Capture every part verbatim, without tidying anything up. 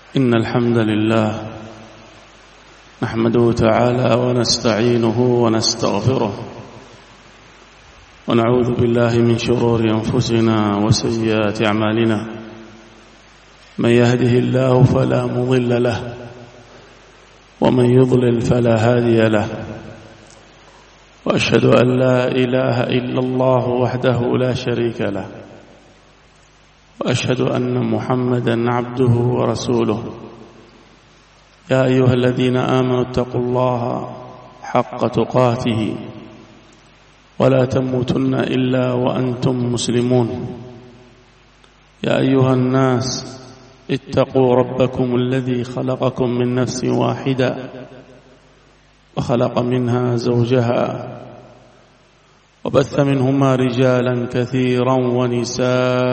إن الحمد لله نحمده تعالى ونستعينه ونستغفره ونعوذ بالله من شرور أنفسنا وسيئات أعمالنا. من يهده الله فلا مضل له ومن يضلل فلا هادي له، وأشهد أن لا إله إلا الله وحده لا شريك له، وأشهد أن محمدا عبده ورسوله. يا أيها الذين آمنوا اتقوا الله حق تقاته ولا تموتن إلا وأنتم مسلمون. يا أيها الناس اتقوا ربكم الذي خلقكم من نفس واحدة وخلق منها زوجها وبث منهما رجالا كثيرا ونساء،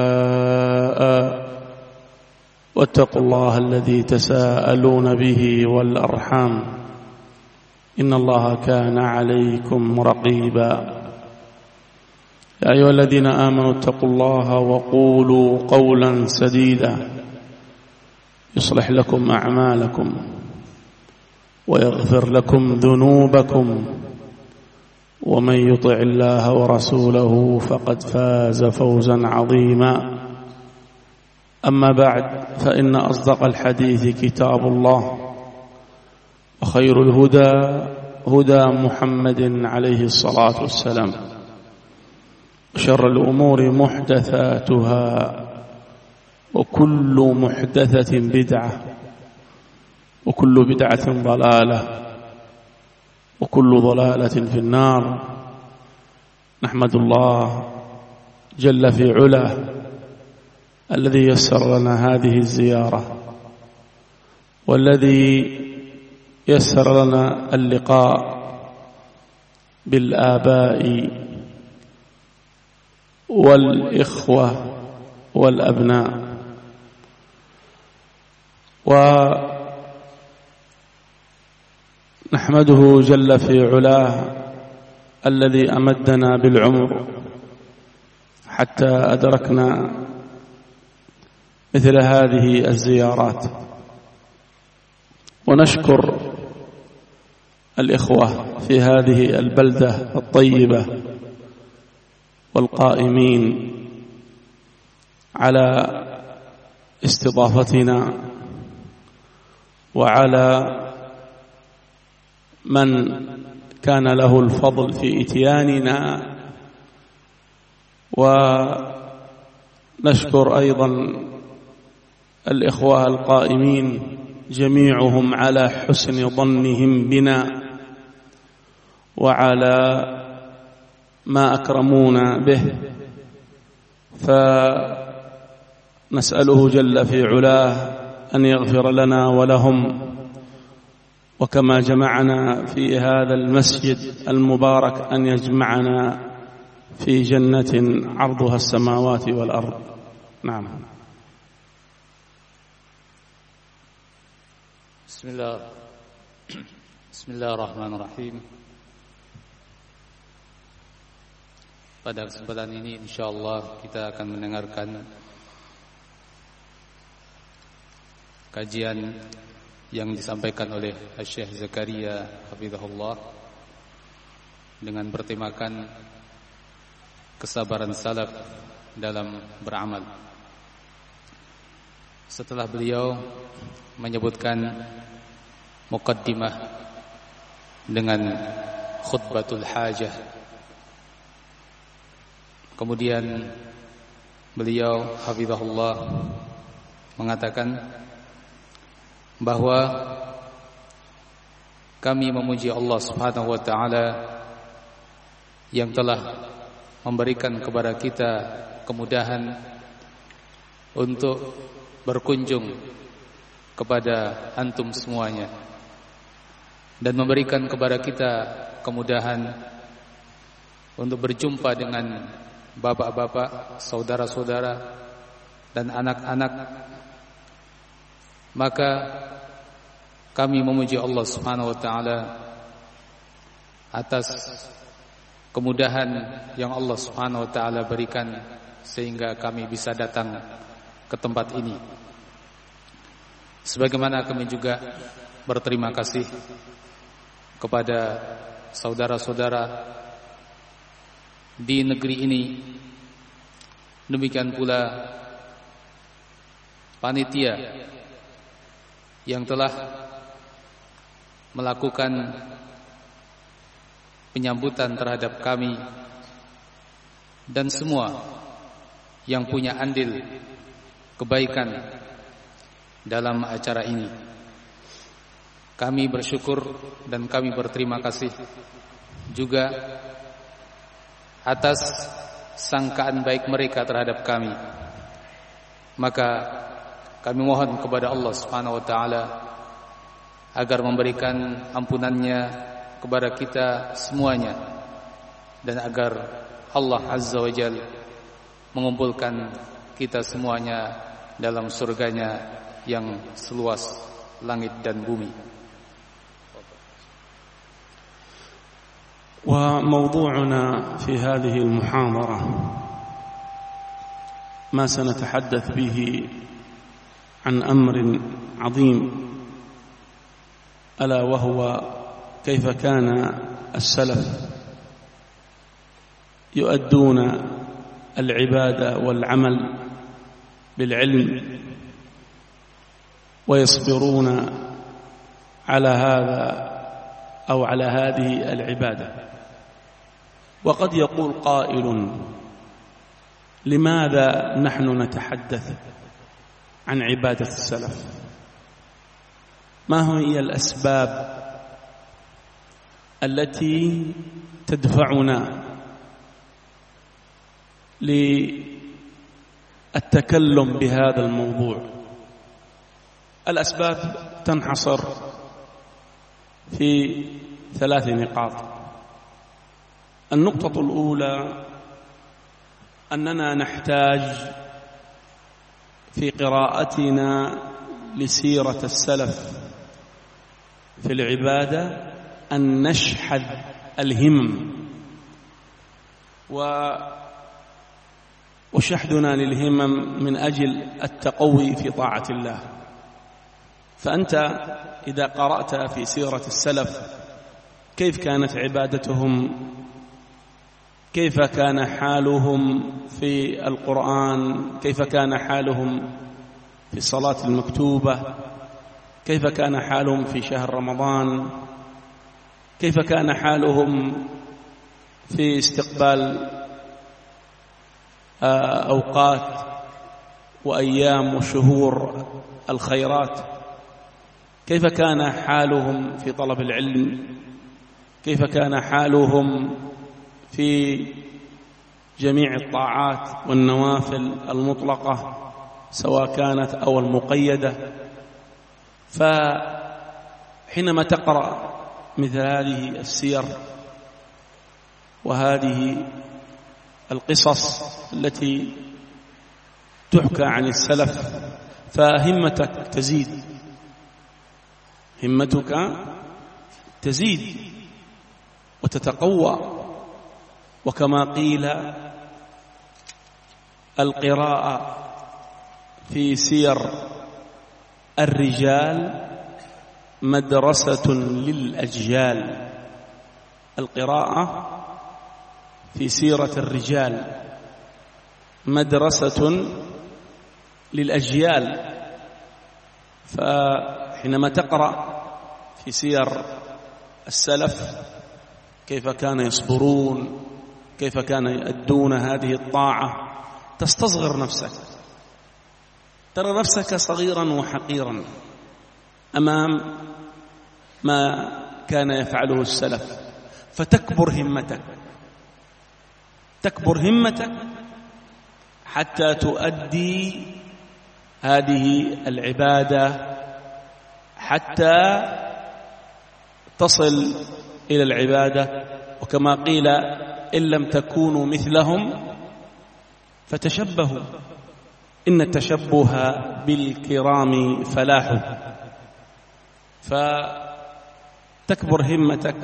واتقوا الله الذي تساءلون به والأرحام إن الله كان عليكم رقيبا. يا أيها الذين آمنوا اتقوا الله وقولوا قولا سديدا يصلح لكم أعمالكم ويغفر لكم ذنوبكم، ومن يطع الله ورسوله فقد فاز فوزا عظيما. أما بعد، فإن أصدق الحديث كتاب الله، وخير الهدى هدى محمد عليه الصلاة والسلام، وشر الأمور محدثاتها، وكل محدثة بدعة، وكل بدعة ضلالة، وكل ضلالة في النار. نحمد الله جل في علاه الذي يسر لنا هذه الزيارة، والذي يسر لنا اللقاء بالآباء والإخوة والأبناء. ونحمده جل في علاه الذي أمدنا بالعمر حتى أدركنا مثل هذه الزيارات، ونشكر الإخوة في هذه البلدة الطيبة والقائمين على استضافتنا، وعلى من كان له الفضل في إتياننا، ونشكر أيضا الإخوة القائمين جميعهم على حسن ظنهم بنا وعلى ما أكرمونا به، فنسأله جل في علاه أن يغفر لنا ولهم، وكما جمعنا في هذا المسجد المبارك أن يجمعنا في جنة عرضها السماوات والأرض. نعم. Bismillah. Bismillahirrahmanirrahim. Pada kesempatan ini insyaallah kita akan mendengarkan kajian yang disampaikan oleh Syekh Zakaria hafizahullah dengan bertemakan kesabaran salaf dalam beramal. Setelah beliau menyebutkan muqaddimah dengan khutbatul hajah, kemudian beliau hafizahullah mengatakan bahwa kami memuji Allah Subhanahu wa taala yang telah memberikan kepada kita kemudahan untuk berkunjung kepada antum semuanya, dan memberikan kepada kita kemudahan untuk berjumpa dengan bapak-bapak, saudara-saudara, dan anak-anak. Maka kami memuji Allah Subhanahu wa taala atas kemudahan yang Allah Subhanahu wa taala berikan sehingga kami bisa datang ke tempat ini. Sebagaimana kami juga berterima kasih kepada saudara-saudara di negeri ini, demikian pula panitia yang telah melakukan penyambutan terhadap kami dan semua yang punya andil kebaikan dalam acara ini. Kami bersyukur dan kami berterima kasih juga atas sangkaan baik mereka terhadap kami. Maka kami mohon kepada Allah Subhanahu wa taala agar memberikan ampunannya kepada kita semuanya, dan agar Allah Azza wa Jalla mengumpulkan kita semuanya dalam surganya yang seluas langit dan bumi. وموضوعنا في هذه المحاضرة ما سنتحدث به عن أمر عظيم، ألا وهو كيف كان السلف يؤدون العبادة والعمل بالعلم ويصبرون على هذا أو على هذه العبادة. وقد يقول قائل: لماذا نحن نتحدث عن عبادة السلف؟ ما هي الأسباب التي تدفعنا للتكلم بهذا الموضوع؟ الأسباب تنحصر في ثلاث نقاط. النقطة الأولى أننا نحتاج في قراءتنا لسيرة السلف في العبادة أن نشحذ الهمم، وشحذنا للهمم من أجل التقوي في طاعة الله. فأنت إذا قرأت في سيرة السلف كيف كانت عبادتهم، كيف كان حالهم في القرآن، كيف كان حالهم في الصلاة المكتوبة، كيف كان حالهم في شهر رمضان، كيف كان حالهم في استقبال أوقات وأيام وشهور الخيرات، كيف كان حالهم في طلب العلم، كيف كان حالهم في جميع الطاعات والنوافل المطلقة سواء كانت أو المقيدة. فحينما تقرأ مثل هذه السير وهذه القصص التي تحكى عن السلف فهمتك تزيد، همتك تزيد وتتقوى. وكما قيل: القراءة في سير الرجال مدرسة للأجيال. القراءة في سيرة الرجال مدرسة للأجيال. فحينما تقرأ في سير السلف كيف كان يصبرون، كيف كان يؤدون هذه الطاعة، تستصغر نفسك، ترى نفسك صغيرا وحقيرا أمام ما كان يفعله السلف، فتكبر همتك، تكبر همتك حتى تؤدي هذه العبادة، حتى تصل إلى العبادة. وكما قيل: إن لم تكونوا مثلهم فتشبهوا، إن التشبه بالكرام فلاح. فتكبر همتك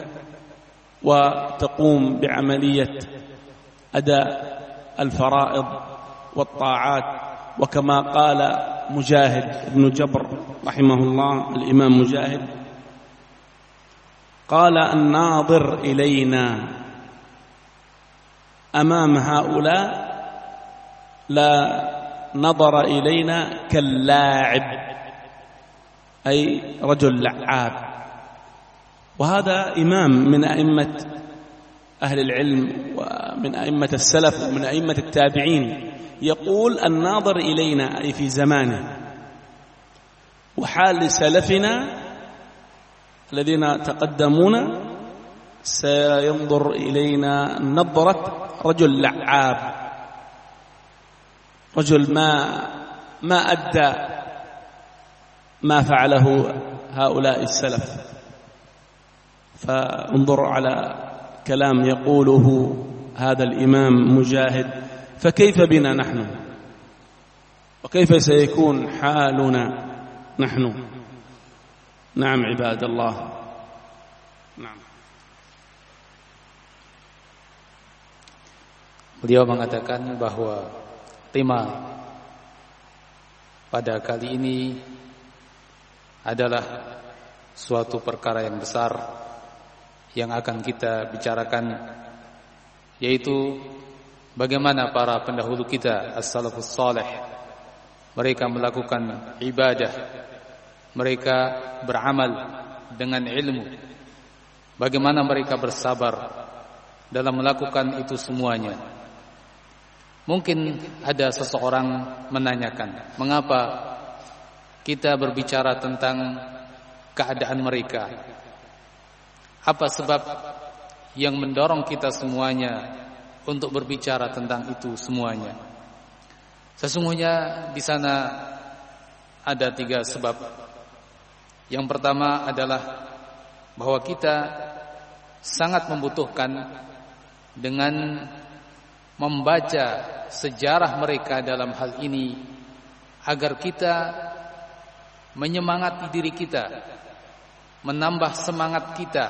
وتقوم بعملية أداء الفرائض والطاعات. وكما قال مجاهد بن جبر رحمه الله الإمام مجاهد قال الناظر إلينا أمام هؤلاء لا نظر إلينا كاللاعب، أي رجل لعاب. وهذا إمام من أئمة أهل العلم ومن أئمة السلف ومن أئمة التابعين يقول الناظر إلينا أي في زمانه، وحال سلفنا الذين تقدمونا سينظر إلينا نظرة رجل لعاب، رجل ما ما أدى ما فعله هؤلاء السلف. فانظر على كلام يقوله هذا الإمام مجاهد، فكيف بنا نحن وكيف سيكون حالنا نحن؟ نعم عباد الله. نعم. Beliau mengatakan bahwa tema pada kali ini adalah suatu perkara yang besar yang akan kita bicarakan, yaitu bagaimana para pendahulu kita as-salafus salih mereka melakukan ibadah, mereka beramal dengan ilmu, bagaimana mereka bersabar dalam melakukan itu semuanya. Mungkin ada seseorang menanyakan, mengapa kita berbicara tentang keadaan mereka? Apa sebab yang mendorong kita semuanya untuk berbicara tentang itu semuanya? Sesungguhnya di sana ada tiga sebab. Yang pertama adalah bahwa kita sangat membutuhkan dengan membaca sejarah mereka dalam hal ini agar kita menyemangati diri kita, menambah semangat kita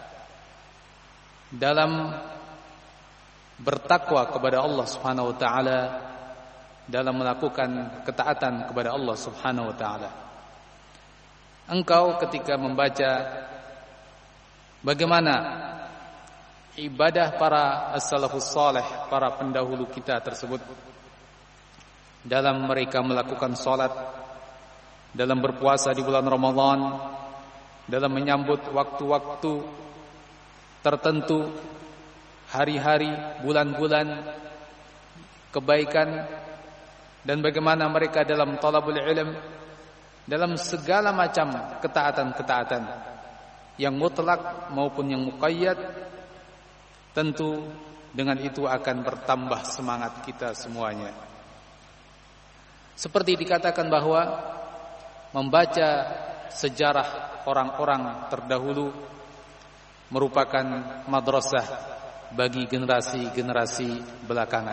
dalam bertakwa kepada Allah Subhanahu wa taala, dalam melakukan ketaatan kepada Allah Subhanahu wa taala. Engkau ketika membaca bagaimana ibadah para as-salafus salih, para pendahulu kita tersebut, dalam mereka melakukan salat, dalam berpuasa di bulan Ramadan, dalam menyambut waktu-waktu tertentu, hari-hari, bulan-bulan kebaikan, dan bagaimana mereka dalam talabul ilm, dalam segala macam ketaatan-ketaatan yang mutlak maupun yang muqayyad. Tentu dengan itu akan bertambah semangat kita semuanya. Seperti dikatakan bahwa membaca sejarah orang-orang terdahulu merupakan madrasah bagi generasi-generasi belakangan.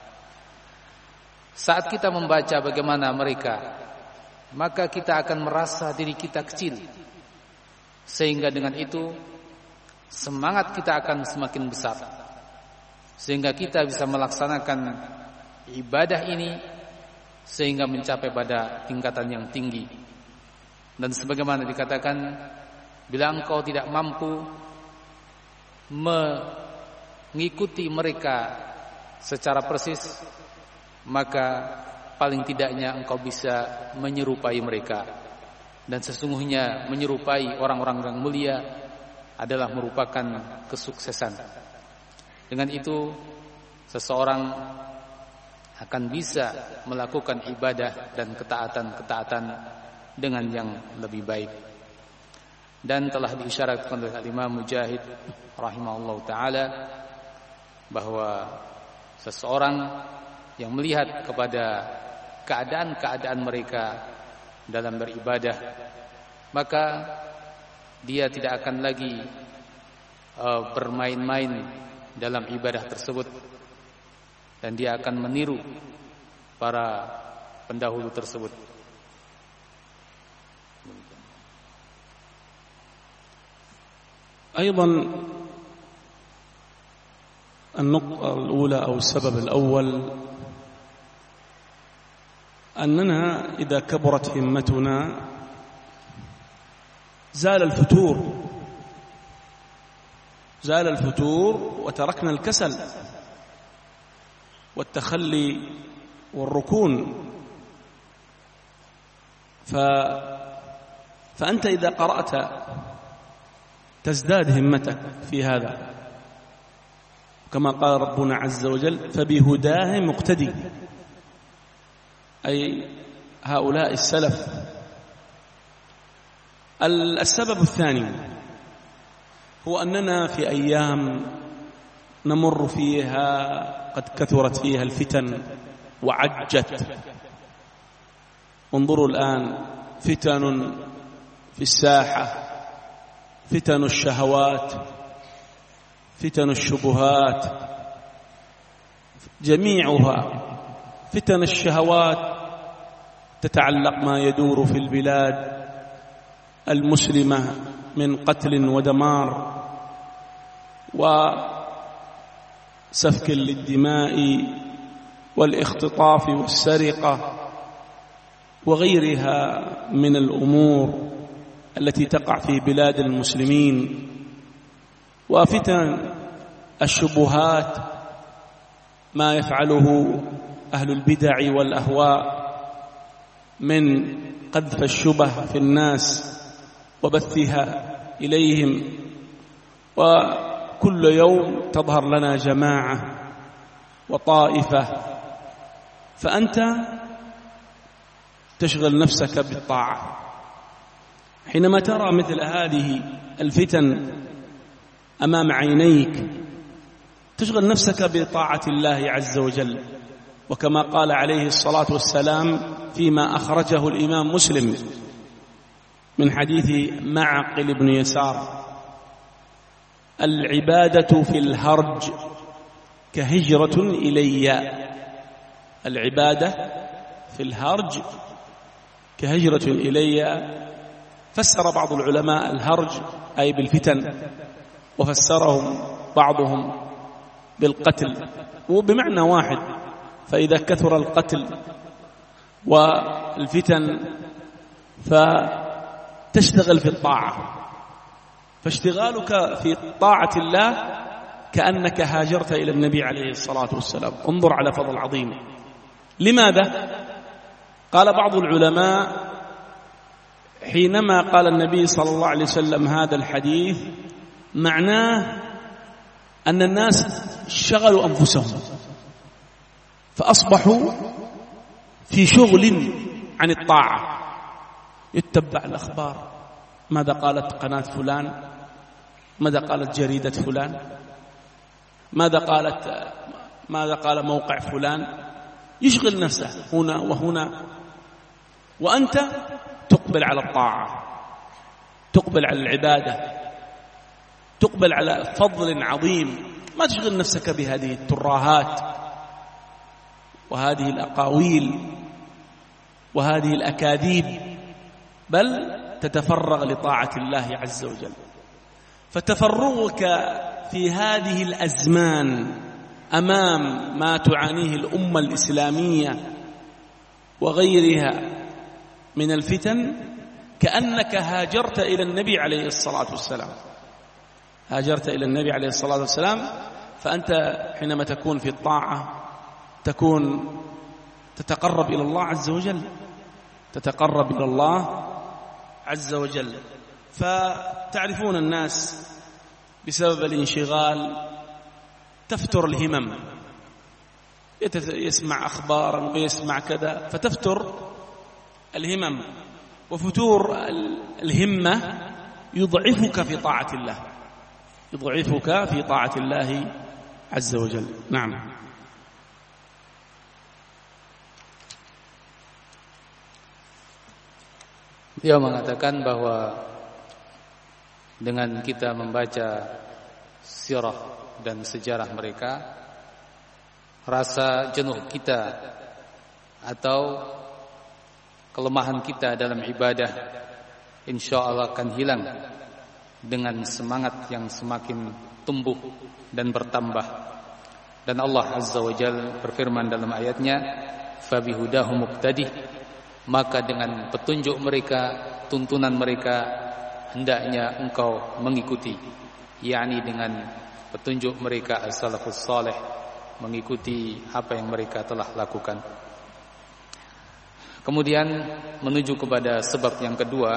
Saat kita membaca bagaimana mereka, maka kita akan merasa diri kita kecil, sehingga dengan itu semangat kita akan semakin besar, sehingga kita bisa melaksanakan ibadah ini sehingga mencapai pada tingkatan yang tinggi. Dan sebagaimana dikatakan, bila engkau tidak mampu mengikuti mereka secara persis, maka paling tidaknya engkau bisa menyerupai mereka. Dan sesungguhnya menyerupai orang-orang yang mulia adalah merupakan kesuksesan. Dengan itu seseorang akan bisa melakukan ibadah dan ketaatan-ketaatan dengan yang lebih baik. Dan telah diisyaratkan oleh Imam Mujahid rahimahullah ta'ala bahwa seseorang yang melihat kepada keadaan-keadaan mereka dalam beribadah, maka dia tidak akan lagi uh, bermain-main dalam ibadah tersebut, dan dia akan meniru para pendahulu tersebut. أيضا النقطة الأولى أو السبب الأول أننا إذا كبرت همتنا زال الفتور زال الفتور وتركنا الكسل والتخلي والركون. ف... فأنت إذا قرأت تزداد همتك في هذا، كما قال ربنا عز وجل فبهداه مقتدي، أي هؤلاء السلف. السبب الثاني هو أننا في أيام نمر فيها قد كثرت فيها الفتن وعجت. انظروا الآن فتن في الساحة، فتن الشهوات، فتن الشبهات، جميعها فتن الشهوات تتعلق ما يدور في البلاد المسلمة من قتل ودمار وسفك للدماء والاختطاف والسرقة وغيرها من الأمور التي تقع في بلاد المسلمين، وفتن الشبهات ما يفعله أهل البدع والأهواء من قذف الشبه في الناس وبثها إليهم. وكل يوم تظهر لنا جماعة وطائفة، فأنت تشغل نفسك بالطاعة. حينما ترى مثل هذه الفتن أمام عينيك تشغل نفسك بطاعة الله عز وجل. وكما قال عليه الصلاة والسلام فيما أخرجه الإمام مسلم من حديث معقل بن يسار: العبادة في الهرج كهجرة إلي. العبادة في الهرج كهجرة إلي. فسر بعض العلماء الهرج أي بالفتن، وفسرهم بعضهم بالقتل، وبمعنى واحد. فإذا كثر القتل والفتن فتشتغل في الطاعة، فاشتغالك في طاعة الله كأنك هاجرت إلى النبي عليه الصلاة والسلام. انظر على فضل عظيم. لماذا؟ قال بعض العلماء حينما قال النبي صلى الله عليه وسلم هذا الحديث معناه أن الناس شغلوا أنفسهم فأصبحوا في شغل عن الطاعة، يتبع الأخبار، ماذا قالت قناة فلان، ماذا قالت جريدة فلان، ماذا قالت ماذا قال موقع فلان، يشغل نفسه هنا وهنا. وأنت تقبل على الطاعة، تقبل على العبادة، تقبل على فضل عظيم. ما تشغل نفسك بهذه الترهات وهذه الأقاويل وهذه الأكاذيب، بل تتفرغ لطاعة الله عز وجل. فتفرغك في هذه الأزمان أمام ما تعانيه الأمة الإسلامية وغيرها من الفتن كأنك هاجرت إلى النبي عليه الصلاة والسلام، هاجرت إلى النبي عليه الصلاة والسلام. فأنت حينما تكون في الطاعة تكون تتقرب إلى الله عز وجل، تتقرب إلى الله عز وجل. فتعرفون الناس بسبب الانشغال تفتر الهمم، يسمع أخبارا ويسمع كذا فتفتر الهمم، وفتور الهمة يضعفك في طاعة الله، يضعفك في طاعة الله عز وجل. نعم. Dia mengatakan bahwa dengan kita membaca sirah dan sejarah mereka, rasa jenuh kita atau kelemahan kita dalam ibadah insyaallah akan hilang dengan semangat yang semakin tumbuh dan bertambah. Dan Allah Azza wa Jalla berfirman dalam ayatnya, fabihudahum muqtadih, maka dengan petunjuk mereka, tuntunan mereka hendaknya engkau mengikuti, yakni dengan petunjuk mereka as-salafus salih, mengikuti apa yang mereka telah lakukan. Kemudian menuju kepada sebab yang kedua,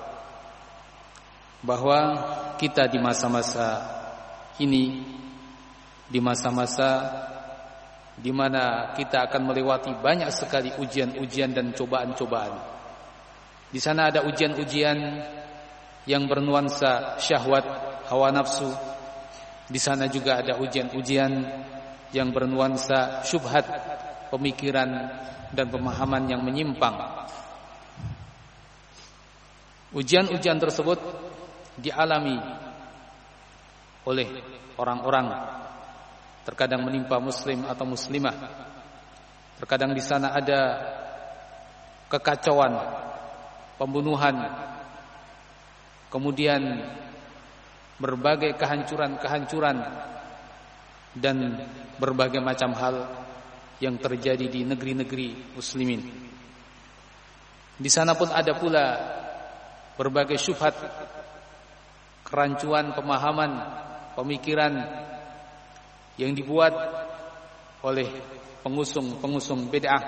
bahwa kita di masa-masa ini, di masa-masa di mana kita akan melewati banyak sekali ujian-ujian dan cobaan-cobaan. Di sana ada ujian-ujian yang bernuansa syahwat, hawa nafsu. Di sana juga ada ujian-ujian yang bernuansa syubhat, pemikiran dan pemahaman yang menyimpang. Ujian-ujian tersebut dialami oleh orang-orang, terkadang menimpa muslim atau muslimah. Terkadang di sana ada kekacauan, pembunuhan, kemudian berbagai kehancuran-kehancuran dan berbagai macam hal yang terjadi di negeri-negeri muslimin. Di sana pun ada pula berbagai syubhat, kerancuan pemahaman, pemikiran yang dibuat oleh pengusung-pengusung bid'ah,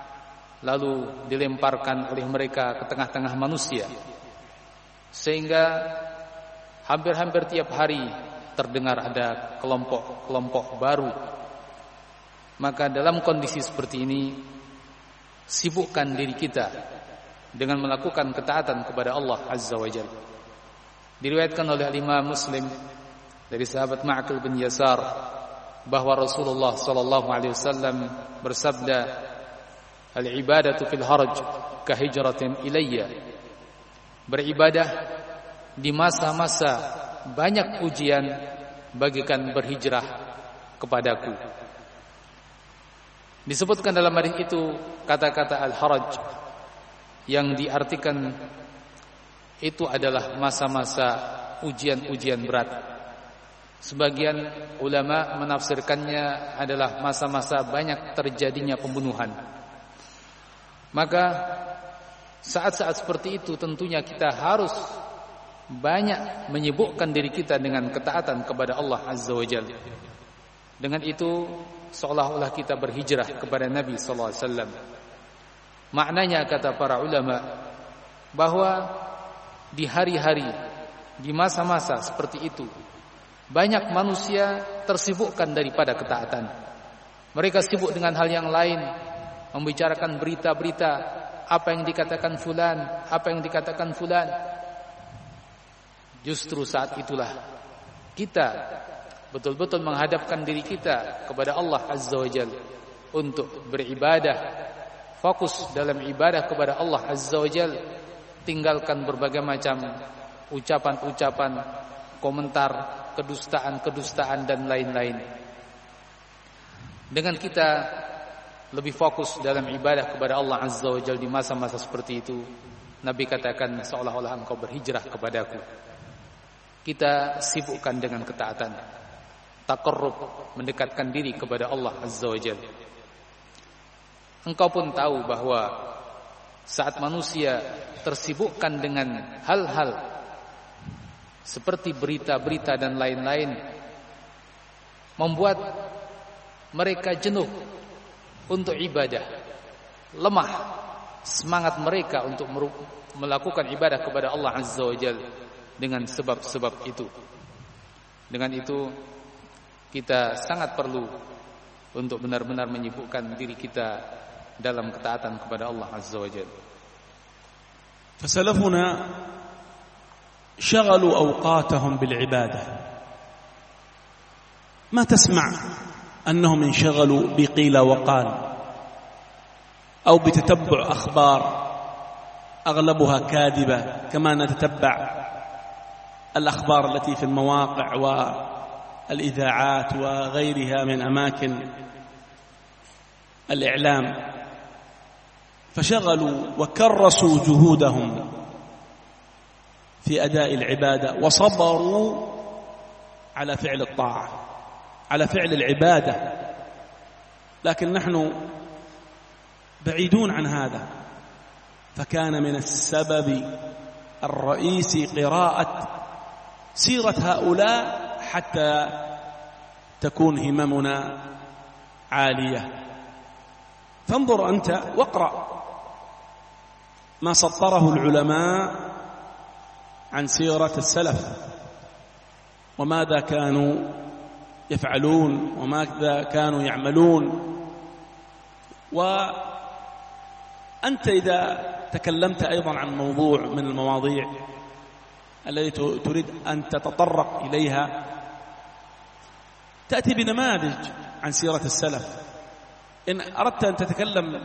lalu dilemparkan oleh mereka ke tengah-tengah manusia, sehingga hampir-hampir tiap hari terdengar ada kelompok-kelompok baru. Maka dalam kondisi seperti ini, sibukkan diri kita dengan melakukan ketaatan kepada Allah Azza wa Jalla. Diriwayatkan oleh Imam Muslim dari sahabat Ma'qil bin Yasar bahwa Rasulullah sallallahu alaihi wasallam bersabda, "Al-ibadatu fil haraj ka hijratin ilayya." Beribadah di masa-masa banyak ujian bagikan berhijrah kepadaku. Disebutkan dalam hadis itu kata-kata al-haraj yang diartikan itu adalah masa-masa ujian-ujian berat. Sebagian ulama menafsirkannya adalah masa-masa banyak terjadinya pembunuhan. Maka saat-saat seperti itu tentunya kita harus banyak menyibukkan diri kita dengan ketaatan kepada Allah Azza wa Jalla. Dengan itu seolah-olah kita berhijrah kepada Nabi sallallahu alaihi wasallam. Maknanya kata para ulama bahwa di hari-hari, di masa-masa seperti itu, banyak manusia tersibukkan daripada ketaatan. Mereka sibuk dengan hal yang lain, membicarakan berita-berita, apa yang dikatakan fulan, apa yang dikatakan fulan. Justru saat itulah kita betul-betul menghadapkan diri kita kepada Allah Azza wa Jalla untuk beribadah, fokus dalam ibadah kepada Allah Azza wa Jalla, tinggalkan berbagai macam ucapan-ucapan, komentar, kedustaan-kedustaan dan lain-lain. Dengan kita lebih fokus dalam ibadah kepada Allah Azza wa Jalla di masa-masa seperti itu, Nabi katakan seolah-olah engkau berhijrah kepadaku. Kita sibukkan dengan ketaatan, taqarrub, mendekatkan diri kepada Allah Azza wa Jalla. Engkau pun tahu bahwa saat manusia tersibukkan dengan hal-hal seperti berita-berita dan lain-lain, membuat mereka jenuh untuk ibadah, lemah semangat mereka untuk melakukan ibadah kepada Allah Azza wa Jalla dengan sebab-sebab itu. Dengan itu kita sangat perlu untuk benar-benar menyibukkan diri kita dalam ketaatan kepada Allah Azza wa Jalla. فسلفنا شغلوا أوقاتهم بالعبادة. ما تسمع أنهم انشغلوا بقيل وقال أو بتتبع أخبار أغلبها كاذبة، كما نتتبع الأخبار التي في المواقع والإذاعات وغيرها من أماكن الإعلام. فشغلوا وكرسوا جهودهم في أداء العبادة وصبروا على فعل الطاعة، على فعل العبادة. لكن نحن بعيدون عن هذا. فكان من السبب الرئيسي قراءة سيرة هؤلاء حتى تكون هممنا عالية. فانظر أنت واقرأ ما سطره العلماء عن سيرة السلف وماذا كانوا يفعلون وماذا كانوا يعملون. وأنت إذا تكلمت أيضا عن موضوع من المواضيع التي تريد أن تتطرق إليها تأتي بنماذج عن سيرة السلف. إن أردت أن تتكلم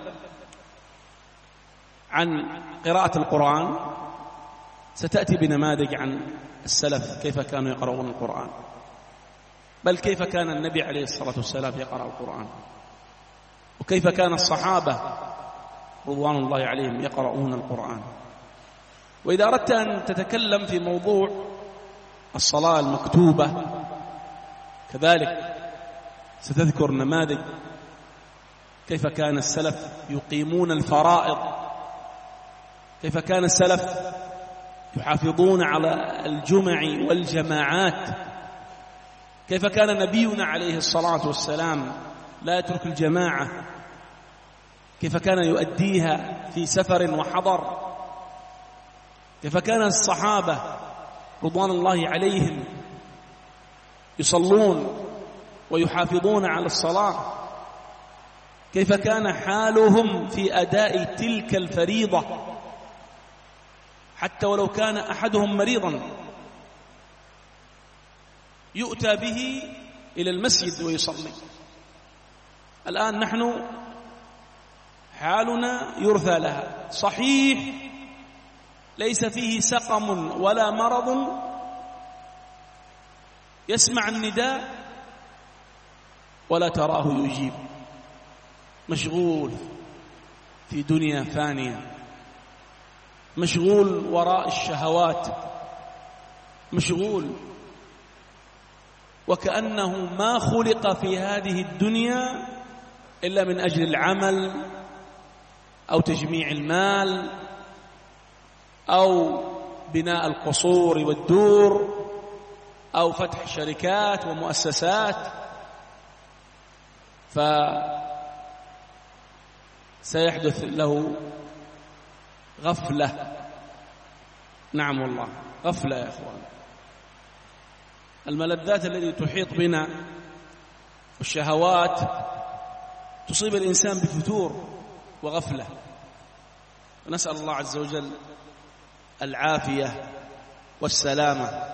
عن قراءة القرآن ستأتي بنماذج عن السلف كيف كانوا يقرؤون القرآن، بل كيف كان النبي عليه الصلاة والسلام يقرأ القرآن، وكيف كان الصحابة رضوان الله عليهم يقرؤون القرآن. وإذا أردت أن تتكلم في موضوع الصلاة المكتوبة كذلك ستذكر نماذج كيف كان السلف يقيمون الفرائض، كيف كان السلف يحافظون على الجمع والجماعات، كيف كان نبينا عليه الصلاة والسلام لا يترك الجماعة، كيف كان يؤديها في سفر وحضر، كيف كان الصحابة رضوان الله عليهم يصلون ويحافظون على الصلاة، كيف كان حالهم في أداء تلك الفريضة حتى ولو كان أحدهم مريضا يؤتى به إلى المسجد ويصلي. الآن نحن حالنا يرثى لها، صحيح ليس فيه سقم ولا مرض، يسمع النداء ولا تراه يجيب، مشغول في دنيا فانية، مشغول وراء الشهوات، مشغول وكأنه ما خلق في هذه الدنيا إلا من أجل العمل أو تجميع المال أو بناء القصور والدور أو فتح شركات ومؤسسات. فسيحدث له غفلة، نعم والله غفلة يا أخوان. الملذات التي تحيط بنا والشهوات تصيب الإنسان بفتور وغفلة، ونسأل الله عز وجل العافية والسلامة.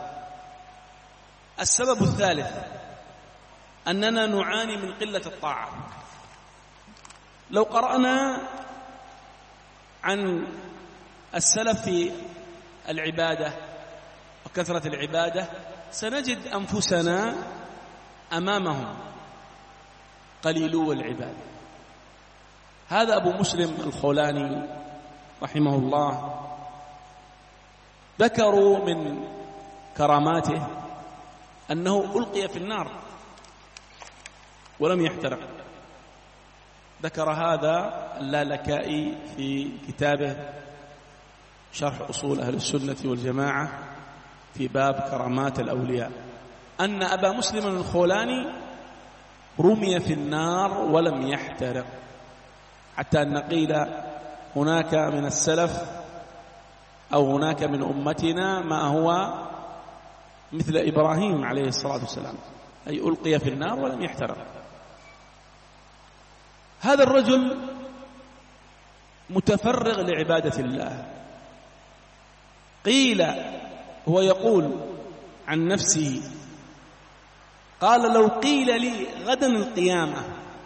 السبب الثالث أننا نعاني من قلة الطاعة. لو قرأنا عن السلف في العبادة وكثرة العبادة سنجد أنفسنا أمامهم قليلو العبادة. هذا أبو مسلم الخولاني رحمه الله ذكروا من كراماته أنه ألقي في النار ولم يحترق. ذكر هذا اللالكائي في كتابه شرح أصول أهل السنة والجماعة في باب كرامات الأولياء أن أبا مسلم الخولاني رمي في النار ولم يحترق، حتى أن قيل هناك من السلف أو هناك من أمتنا ما هو مثل إبراهيم عليه الصلاة والسلام، أي ألقي في النار ولم يحترق. هذا الرجل متفرغ لعبادة الله. قيل هو يقول عن نفسه قال لو قيل لي غدا القيامة،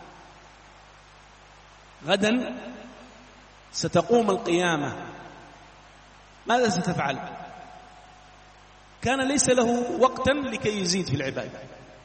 غدا ستقوم القيامة، ماذا ستفعل؟ كان ليس له وقتا لكي يزيد في العبادة،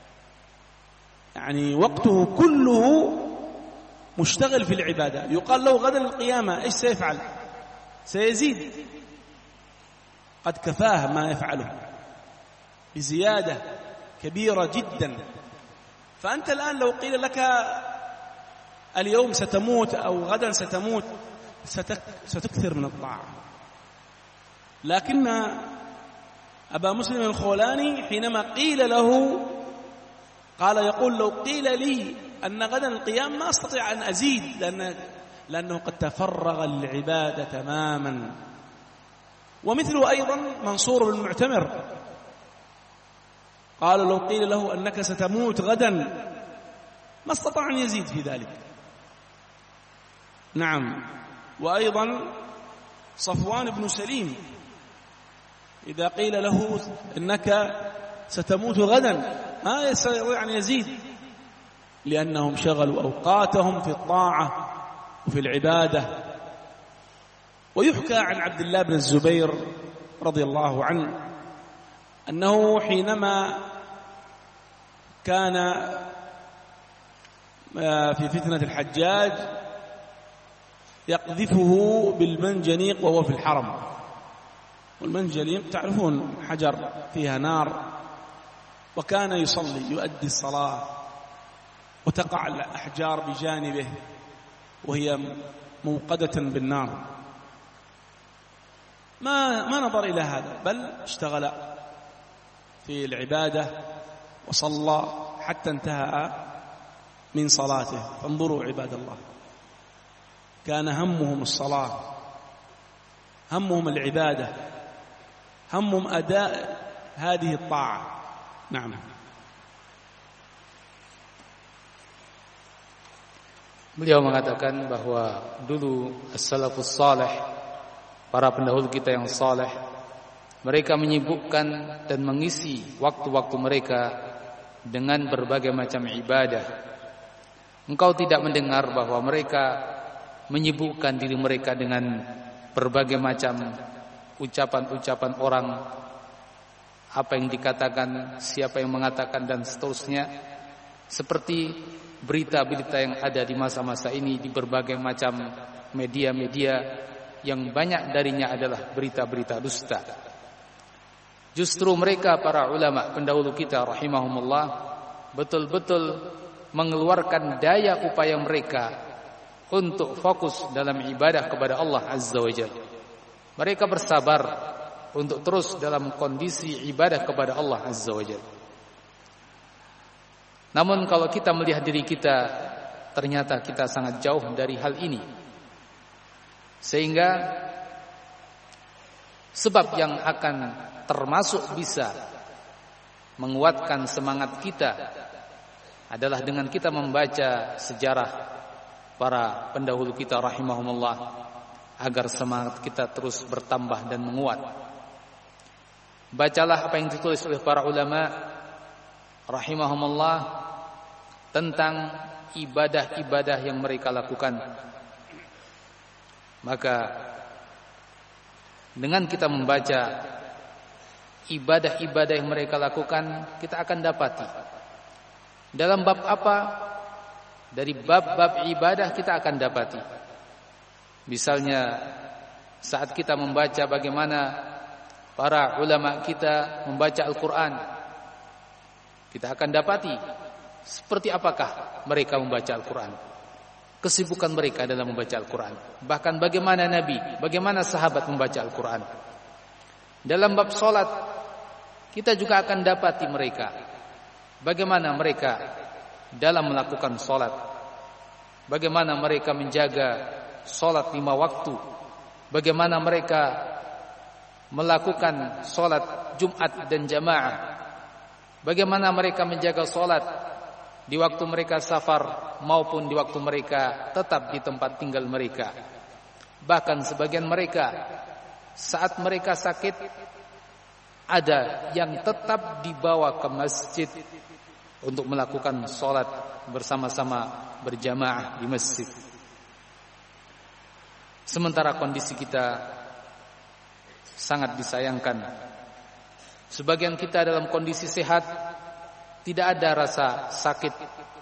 يعني وقته كله مشتغل في العبادة. يقال له غدا القيامة إيش سيفعل؟ سيزيد، قد كفاه ما يفعله بزيادة كبيرة جدا. فأنت الآن لو قيل لك اليوم ستموت أو غدا ستموت ستكثر من الطاعة. لكن أبا مسلم الخولاني حينما قيل له قال يقول لو قيل لي أن غدا القيام ما أستطيع أن أزيد لأن لأنه قد تفرغ للعبادة تماما. ومثله أيضا منصور المعتمر قال لو قيل له أنك ستموت غدا ما استطاع أن يزيد في ذلك. نعم. وأيضا صفوان بن سليم إذا قيل له إنك ستموت غدا ما يستطيع أن يزيد لأنهم شغلوا أوقاتهم في الطاعة وفي العبادة. ويحكى عن عبد الله بن الزبير رضي الله عنه أنه حينما كان في فتنة الحجاج يقذفه بالمنجنيق وهو في الحرم. والمنجنيق تعرفون حجر فيها نار، وكان يصلي يؤدي الصلاة وتقع الأحجار بجانبه وهي موقدة بالنار. ما ما نظر إلى هذا بل اشتغل في العبادة وصلى حتى انتهى من صلاته. فانظروا عباد الله، كان همهم الصلاة، همهم العبادة، همهم أداء هذه الطاعة. نعم. Beliau mengatakan bahwa dulu as-salafus salih, para pendahulu kita yang saleh, mereka menyibukkan dan mengisi waktu-waktu mereka dengan berbagai macam ibadah. Engkau tidak mendengar bahwa mereka menyibukkan diri mereka dengan berbagai macam ucapan-ucapan orang, apa yang dikatakan, siapa yang mengatakan, dan seterusnya, seperti berita-berita yang ada di masa-masa ini di berbagai macam media-media yang banyak darinya adalah berita-berita dusta. Justru mereka para ulama pendahulu kita rahimahumullah betul-betul mengeluarkan daya upaya mereka untuk fokus dalam ibadah kepada Allah Azza wa Jalla. Mereka bersabar untuk terus dalam kondisi ibadah kepada Allah Azza wa Jalla. Namun kalau kita melihat diri kita, ternyata kita sangat jauh dari hal ini. Sehingga sebab yang akan termasuk bisa menguatkan semangat kita adalah dengan kita membaca sejarah para pendahulu kita rahimahumullah agar semangat kita terus bertambah dan menguat. Bacalah apa yang ditulis oleh para ulama rahimahumullah tentang ibadah-ibadah yang mereka lakukan. Maka dengan kita membaca ibadah-ibadah yang mereka lakukan, kita akan dapati dalam bab apa dari bab-bab ibadah kita akan dapati. Misalnya saat kita membaca bagaimana para ulama kita membaca Al-Quran, kita akan dapati seperti apakah mereka membaca Al-Quran, kesibukan mereka dalam membaca Al-Quran, bahkan bagaimana Nabi, bagaimana sahabat membaca Al-Quran. Dalam bab solat kita juga akan dapati mereka, bagaimana mereka dalam melakukan solat, bagaimana mereka menjaga solat lima waktu, bagaimana mereka melakukan solat Jumat dan jamaah, bagaimana mereka menjaga solat di waktu mereka safar maupun di waktu mereka tetap di tempat tinggal mereka. Bahkan sebagian mereka saat mereka sakit ada yang tetap dibawa ke masjid untuk melakukan solat bersama-sama berjamaah di masjid. Sementara kondisi kita sangat disayangkan. Sebagian kita dalam kondisi sehat, tidak ada rasa sakit.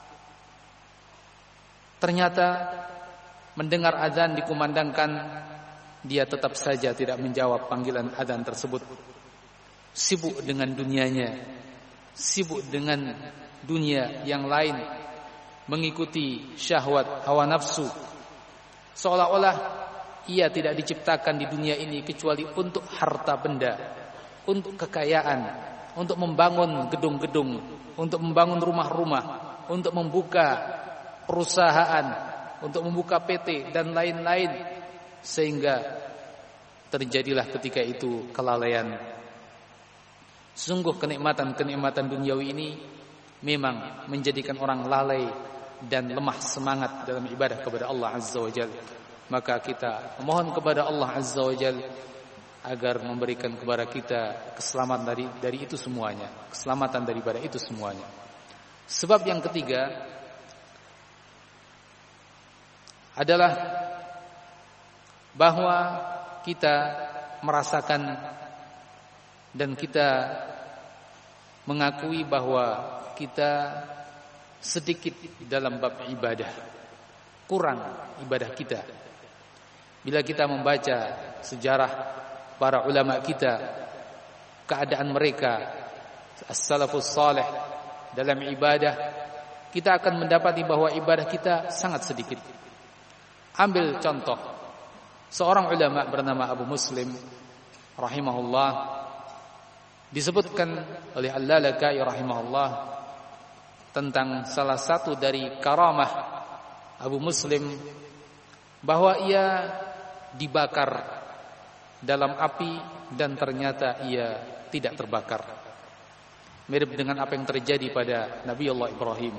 Ternyata mendengar azan dikumandangkan, dia tetap saja tidak menjawab panggilan azan tersebut. Sibuk dengan dunianya, sibuk dengan dunia yang lain, mengikuti syahwat hawa nafsu, seolah-olah ia tidak diciptakan di dunia ini kecuali untuk harta benda, untuk kekayaan, untuk membangun gedung-gedung, untuk membangun rumah-rumah, untuk membuka perusahaan, untuk membuka P T dan lain-lain, sehingga terjadilah ketika itu kelalaian. Sungguh kenikmatan-kenikmatan duniawi ini memang menjadikan orang lalai dan lemah semangat dalam ibadah kepada Allah Azza wa Jalla. Maka kita memohon kepada Allah Azza wa Jalla agar memberikan kepada kita keselamatan dari dari itu semuanya, keselamatan daripada itu semuanya. Sebab yang ketiga adalah bahwa kita merasakan dan kita mengakui bahwa kita sedikit dalam bab ibadah, kurang ibadah kita. Bila kita membaca sejarah para ulama kita, keadaan mereka as-salafus salih dalam ibadah, kita akan mendapati bahwa ibadah kita sangat sedikit. Ambil contoh, seorang ulama bernama Abu Muslim rahimahullah, disebutkan oleh Al-Lalakai rahimahullah tentang salah satu dari karamah Abu Muslim, bahwa ia dibakar dalam api dan ternyata ia tidak terbakar. Mirip dengan apa yang terjadi pada Nabi Allah Ibrahim.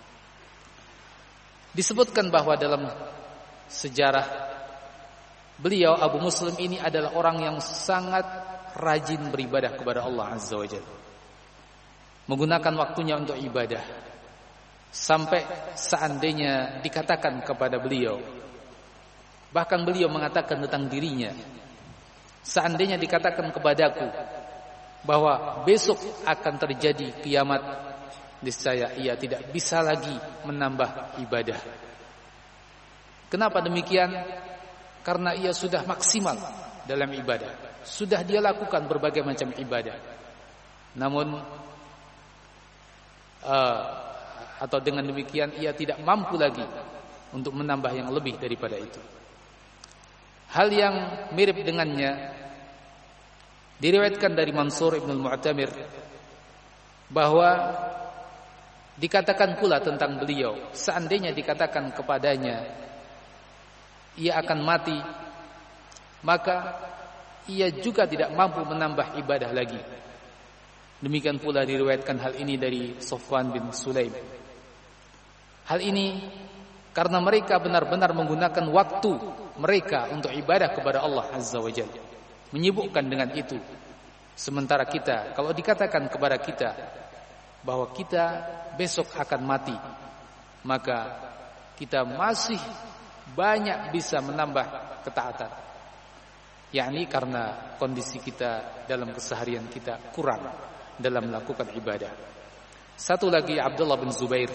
Disebutkan bahwa dalam sejarah beliau Abu Muslim ini adalah orang yang sangat rajin beribadah kepada Allah Azza wa Jalla, menggunakan waktunya untuk ibadah, sampai seandainya dikatakan kepada beliau, bahkan beliau mengatakan tentang dirinya, seandainya dikatakan kepadaku bahwa besok akan terjadi kiamat, niscaya ia tidak bisa lagi menambah ibadah. Kenapa demikian? Karena ia sudah maksimal dalam ibadah, sudah dia lakukan berbagai macam ibadah, namun uh, atau dengan demikian ia tidak mampu lagi untuk menambah yang lebih daripada itu. Hal yang mirip dengannya diriwayatkan dari Mansur ibn al-Mu'tamir, bahwa dikatakan pula tentang beliau, seandainya dikatakan kepadanya ia akan mati, maka ia juga tidak mampu menambah ibadah lagi. Demikian pula diriwayatkan hal ini dari Sofwan bin Sulaim. Hal ini karena mereka benar-benar menggunakan waktu mereka untuk ibadah kepada Allah Azza wa Jalla, menyibukkan dengan itu. Sementara kita, kalau dikatakan kepada kita bahwa kita besok akan mati, maka kita masih banyak bisa menambah ketaatan, yakni karena kondisi kita dalam keseharian kita kurang dalam melakukan ibadah. Satu lagi, Abdullah bin Zubair,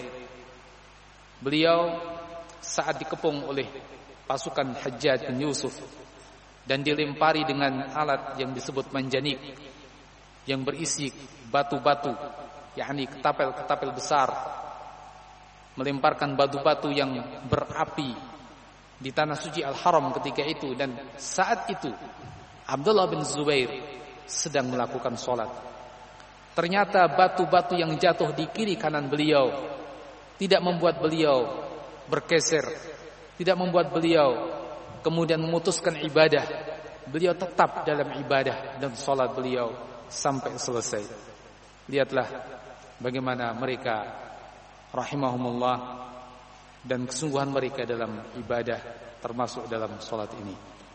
beliau saat dikepung oleh pasukan Hajjaj bin Yusuf dan dilempari dengan alat yang disebut manjanik, yang berisi batu-batu, yakni ketapel-ketapel besar, melemparkan batu-batu yang berapi di tanah suci Al-Haram ketika itu. Dan saat itu Abdullah bin Zubair sedang melakukan sholat. Ternyata batu-batu yang jatuh di kiri kanan beliau tidak membuat beliau bergeser, tidak membuat beliau kemudian memutuskan ibadah. Beliau tetap dalam ibadah dan sholat beliau sampai selesai. Lihatlah bagaimana mereka rahimahumullah dan kesungguhan mereka dalam ibadah, termasuk dalam salat ini.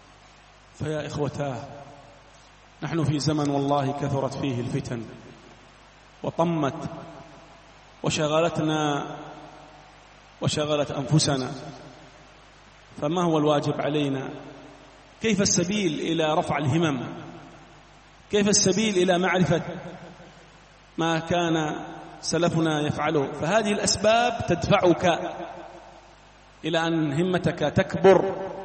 فيا إخوتاه، نحن في زمن والله كثرت فيه الفتن وطمت وشغلتنا وشغلت أنفسنا، فما هو الواجب علينا؟ كيف السبيل إلى رفع الهمم؟ كيف السبيل إلى معرفة ما كان سلفنا يفعله؟ فهذه الأسباب تدفعك إلى أن همتك تكبر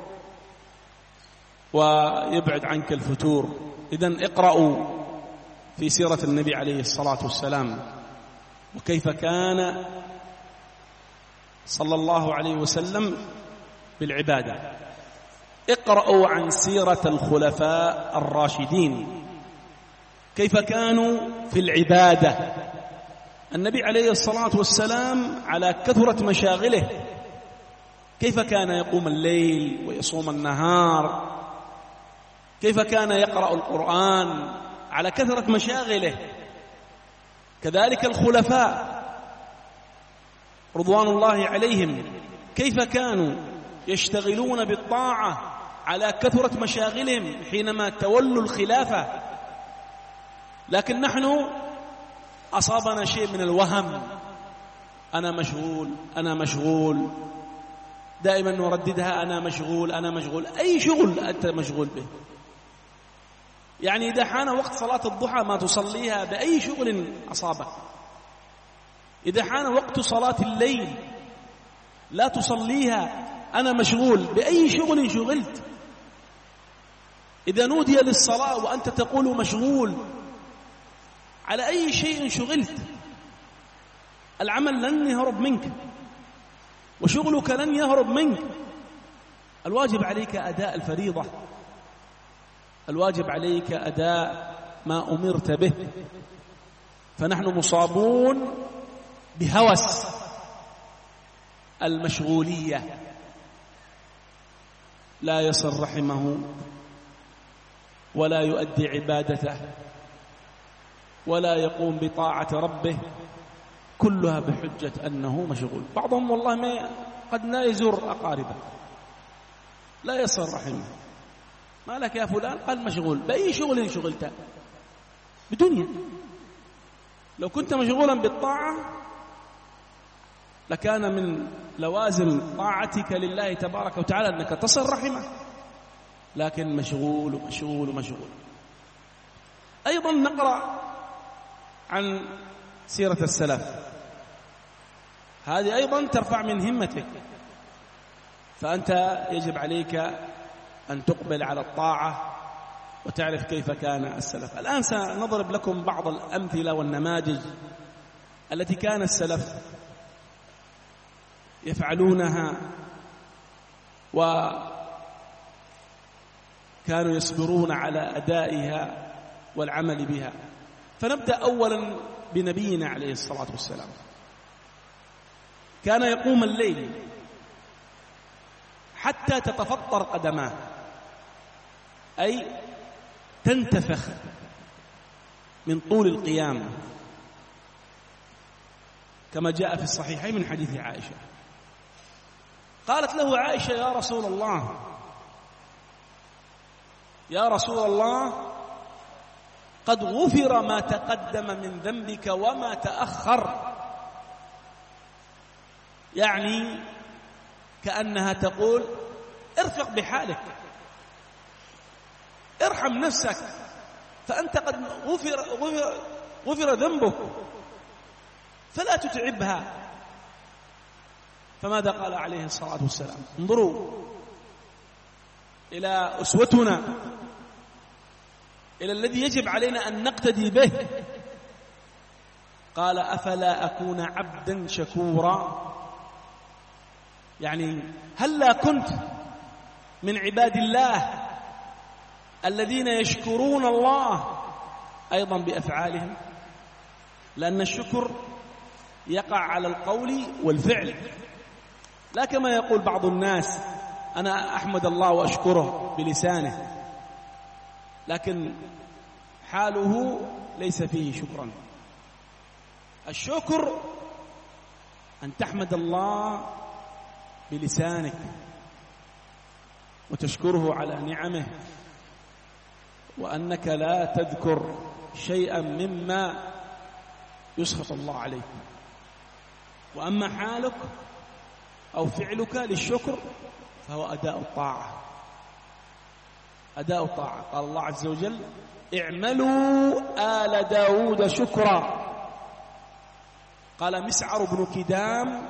ويبعد عنك الفتور. إذن اقرأوا في سيرة النبي عليه الصلاة والسلام وكيف كان صلى الله عليه وسلم بالعبادة. اقرأوا عن سيرة الخلفاء الراشدين كيف كانوا في العبادة. النبي عليه الصلاة والسلام على كثرة مشاغله كيف كان يقوم الليل ويصوم النهار، كيف كان يقرأ القرآن على كثرة مشاغله. كذلك الخلفاء رضوان الله عليهم كيف كانوا يشتغلون بالطاعة على كثرة مشاغلهم حينما تولوا الخلافة. لكن نحن أصابنا شيء من الوهم، أنا مشغول أنا مشغول، دائما نرددها أنا مشغول أنا مشغول. أي شغل أنت مشغول به؟ يعني إذا حان وقت صلاة الضحى ما تصليها بأي شغل أصابك؟ إذا حان وقت صلاة الليل لا تصليها أنا مشغول، بأي شغل شغلت؟ إذا نودي للصلاة وأنت تقول مشغول، على أي شيء شغلت؟ العمل لن يهرب منك وشغلك لن يهرب منك. الواجب عليك أداء الفريضة، الواجب عليك أداء ما أمرت به. فنحن مصابون بهوس المشغولية، لا يصل رحمه ولا يؤدي عبادته ولا يقوم بطاعة ربه، كلها بحجة أنه مشغول. بعضهم والله ما قد لا يزور أقاربه، لا يصل رحمه. ما لك يا فلان؟ قال مشغول. بأي شغل شغلت؟ بدنيا. لو كنت مشغولا بالطاعة لكان من لوازم طاعتك لله تبارك وتعالى أنك تصل رحمه، لكن مشغول ومشغول ومشغول. أيضا نقرأ عن سيرة السلف، هذه أيضا ترفع من همتك. فأنت يجب عليك أن تقبل على الطاعة وتعرف كيف كان السلف. الآن سنضرب لكم بعض الأمثلة والنماذج التي كان السلف يفعلونها وكانوا يصبرون على أدائها والعمل بها. فنبدأ أولا بنبينا عليه الصلاة والسلام. كان يقوم الليل حتى تتفطر قدماه، أي تنتفخ من طول القيام، كما جاء في الصحيحين من حديث عائشة. قالت له عائشة: يا رسول الله يا رسول الله قد غفر ما تقدم من ذنبك وما تأخر. يعني كأنها تقول: ارفق بحالك، ارحم نفسك، فأنت قد غفر, غفر, غفر ذنبك، فلا تتعبها. فماذا قال عليه الصلاة والسلام؟ انظروا إلى أسوتنا، إلى الذي يجب علينا أن نقتدي به. قال: أفلا أكون عبدا شكورا. يعني هلا كنت من عباد الله الذين يشكرون الله أيضا بأفعالهم، لأن الشكر يقع على القول والفعل، لا كما يقول بعض الناس: أنا أحمد الله وأشكره بلسانه، لكن حاله ليس فيه شكرا. الشكر أن تحمد الله بلسانك وتشكره على نعمه، وأنك لا تذكر شيئا مما يسخط الله عليك. وأما حالك أو فعلك للشكر فهو أداء الطاعة، أداء الطاعة. قال الله عز وجل: اعملوا آل داود شكرا. قال مسعر بن كدام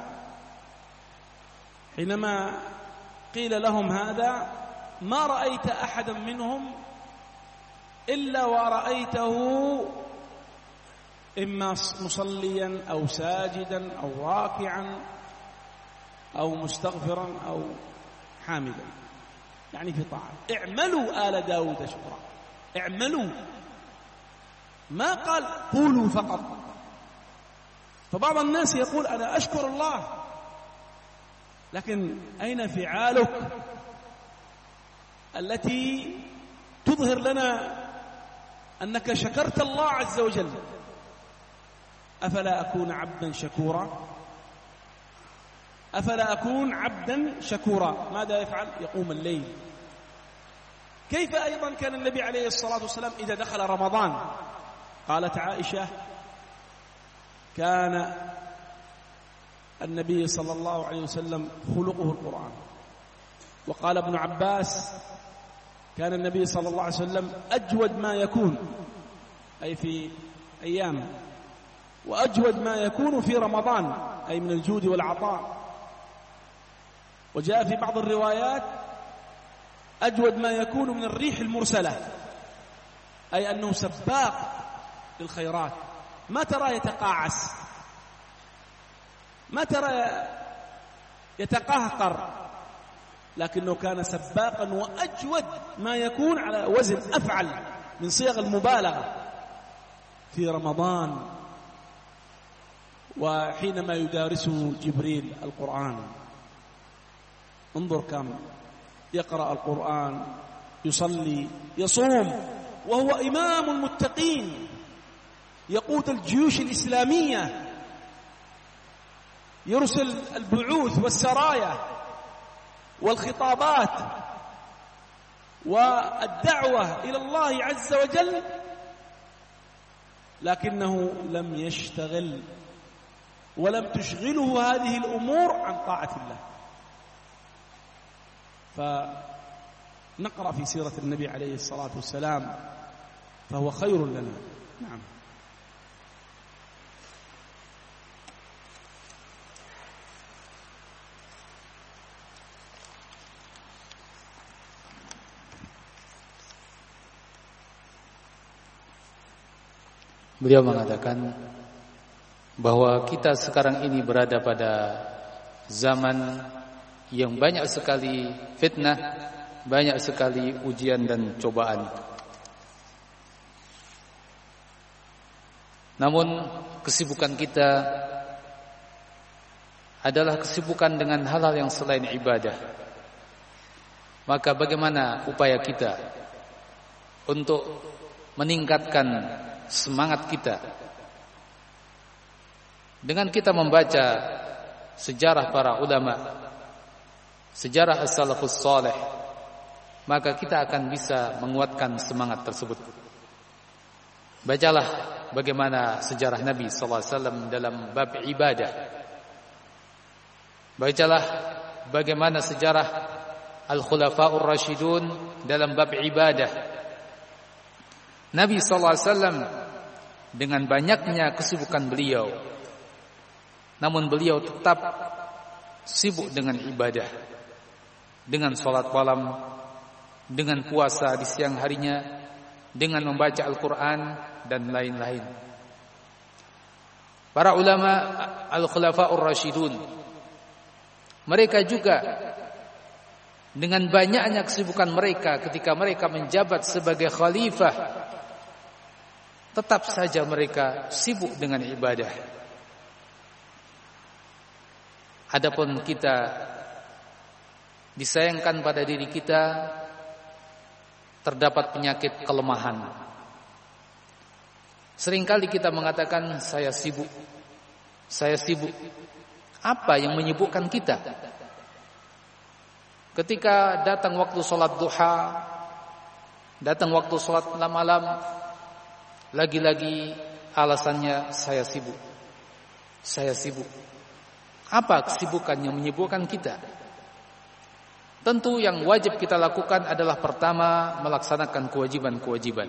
حينما قيل لهم هذا: ما رأيت أحدا منهم إلا ورأيته إما مصليا أو ساجدا أو راكعا أو مستغفرا أو حامدا، يعني في طاعة. اعملوا آل داود شكرا، اعملوا، ما قال قولوا فقط. فبعض الناس يقول أنا أشكر الله، لكن أين فعالك التي تظهر لنا أنك شكرت الله عز وجل؟ أفلا أكون عبدا شكورا؟ أفلا أكون عبدا شكورا. ماذا يفعل؟ يقوم الليل. كيف أيضا كان النبي عليه الصلاة والسلام إذا دخل رمضان؟ قالت عائشة كان النبي صلى الله عليه وسلم خلقه القرآن. وقال ابن عباس كان النبي صلى الله عليه وسلم أجود ما يكون، أي في أيامه، وأجود ما يكون في رمضان، أي من الجود والعطاء. وجاء في بعض الروايات أجود ما يكون من الريح المرسلة، أي أنه سباق للخيرات، ما ترى يتقاعس، ما ترى يتقهقر، لكنه كان سباقا وأجود ما يكون على وزن أفعل من صيغ المبالغة في رمضان، وحينما يدارسه جبريل القرآن. انظر كم يقرأ القرآن، يصلي، يصوم، وهو إمام المتقين، يقود الجيوش الإسلامية، يرسل البعوث والسرايا والخطابات والدعوة إلى الله عز وجل، لكنه لم يشتغل ولم تشغله هذه الأمور عن طاعة الله. فنقرأ في سيرة النبي عليه الصلاة والسلام فهو خير لنا. نعم. Beliau mengatakan bahwa kita sekarang ini berada pada zaman yang banyak sekali fitnah, banyak sekali ujian dan cobaan. Namun kesibukan kita adalah kesibukan dengan hal-hal yang selain ibadah. Maka bagaimana upaya kita untuk meningkatkan semangat kita dengan kita membaca sejarah para ulama, sejarah as-salafus salih, maka kita akan bisa menguatkan semangat tersebut. Bacalah bagaimana sejarah Nabi sallallahu alaihi wasallam dalam bab ibadah. Bacalah bagaimana sejarah al-khulafa'ur rasyidun dalam bab ibadah. Nabi sallallahu alaihi wasallam dengan banyaknya kesibukan beliau, namun beliau tetap sibuk dengan ibadah, dengan salat malam, dengan puasa di siang harinya, dengan membaca Al-Quran dan lain-lain. Para ulama al-khulafa'ur rasyidun, mereka juga dengan banyaknya kesibukan mereka ketika mereka menjabat sebagai khalifah, tetap saja mereka sibuk dengan ibadah. Adapun kita disayangkan pada diri kita terdapat penyakit kelemahan. Seringkali kita mengatakan saya sibuk, saya sibuk. Apa yang menyibukkan kita? Ketika datang waktu sholat duha, datang waktu sholat malam, lagi-lagi alasannya saya sibuk, saya sibuk. Apa kesibukan yang menyibukkan kita? Tentu yang wajib kita lakukan adalah pertama melaksanakan kewajiban-kewajiban.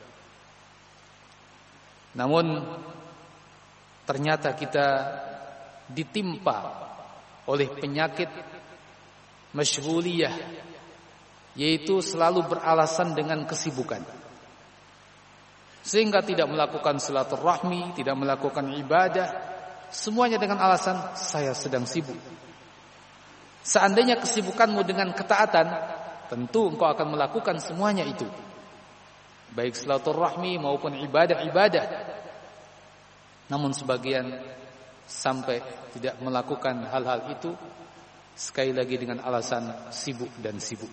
Namun ternyata kita ditimpa oleh penyakit masyghuliyah, yaitu selalu beralasan dengan kesibukan, sehingga tidak melakukan silaturahmi, tidak melakukan ibadah, semuanya dengan alasan saya sedang sibuk. Seandainya kesibukanmu dengan ketaatan, tentu engkau akan melakukan semuanya itu, baik silaturahmi maupun ibadah-ibadah. Namun sebagian sampai tidak melakukan hal-hal itu, sekali lagi dengan alasan sibuk dan sibuk.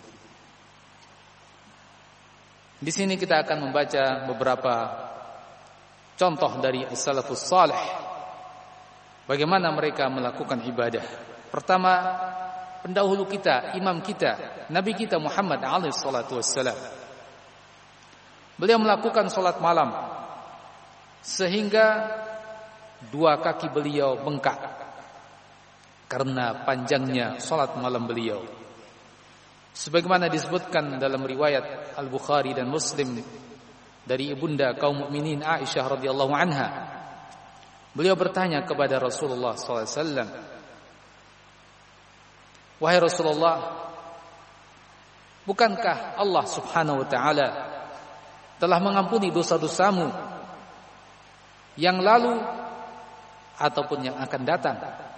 Di sini kita akan membaca beberapa contoh dari as-salafus salih, bagaimana mereka melakukan ibadah. Pertama, pendahulu kita, imam kita, Nabi kita Muhammad alaihi salatu wassalam. Beliau melakukan salat malam sehingga dua kaki beliau bengkak karena panjangnya salat malam beliau. Sebagaimana disebutkan dalam riwayat Al-Bukhari dan Muslim dari ibunda kaum mukminin Aisyah radhiyallahu anha. Beliau bertanya kepada Rasulullah sallallahu alaihi wasallam, "Wahai Rasulullah, bukankah Allah Subhanahu wa taala telah mengampuni dosa-dosamu yang lalu ataupun yang akan datang?"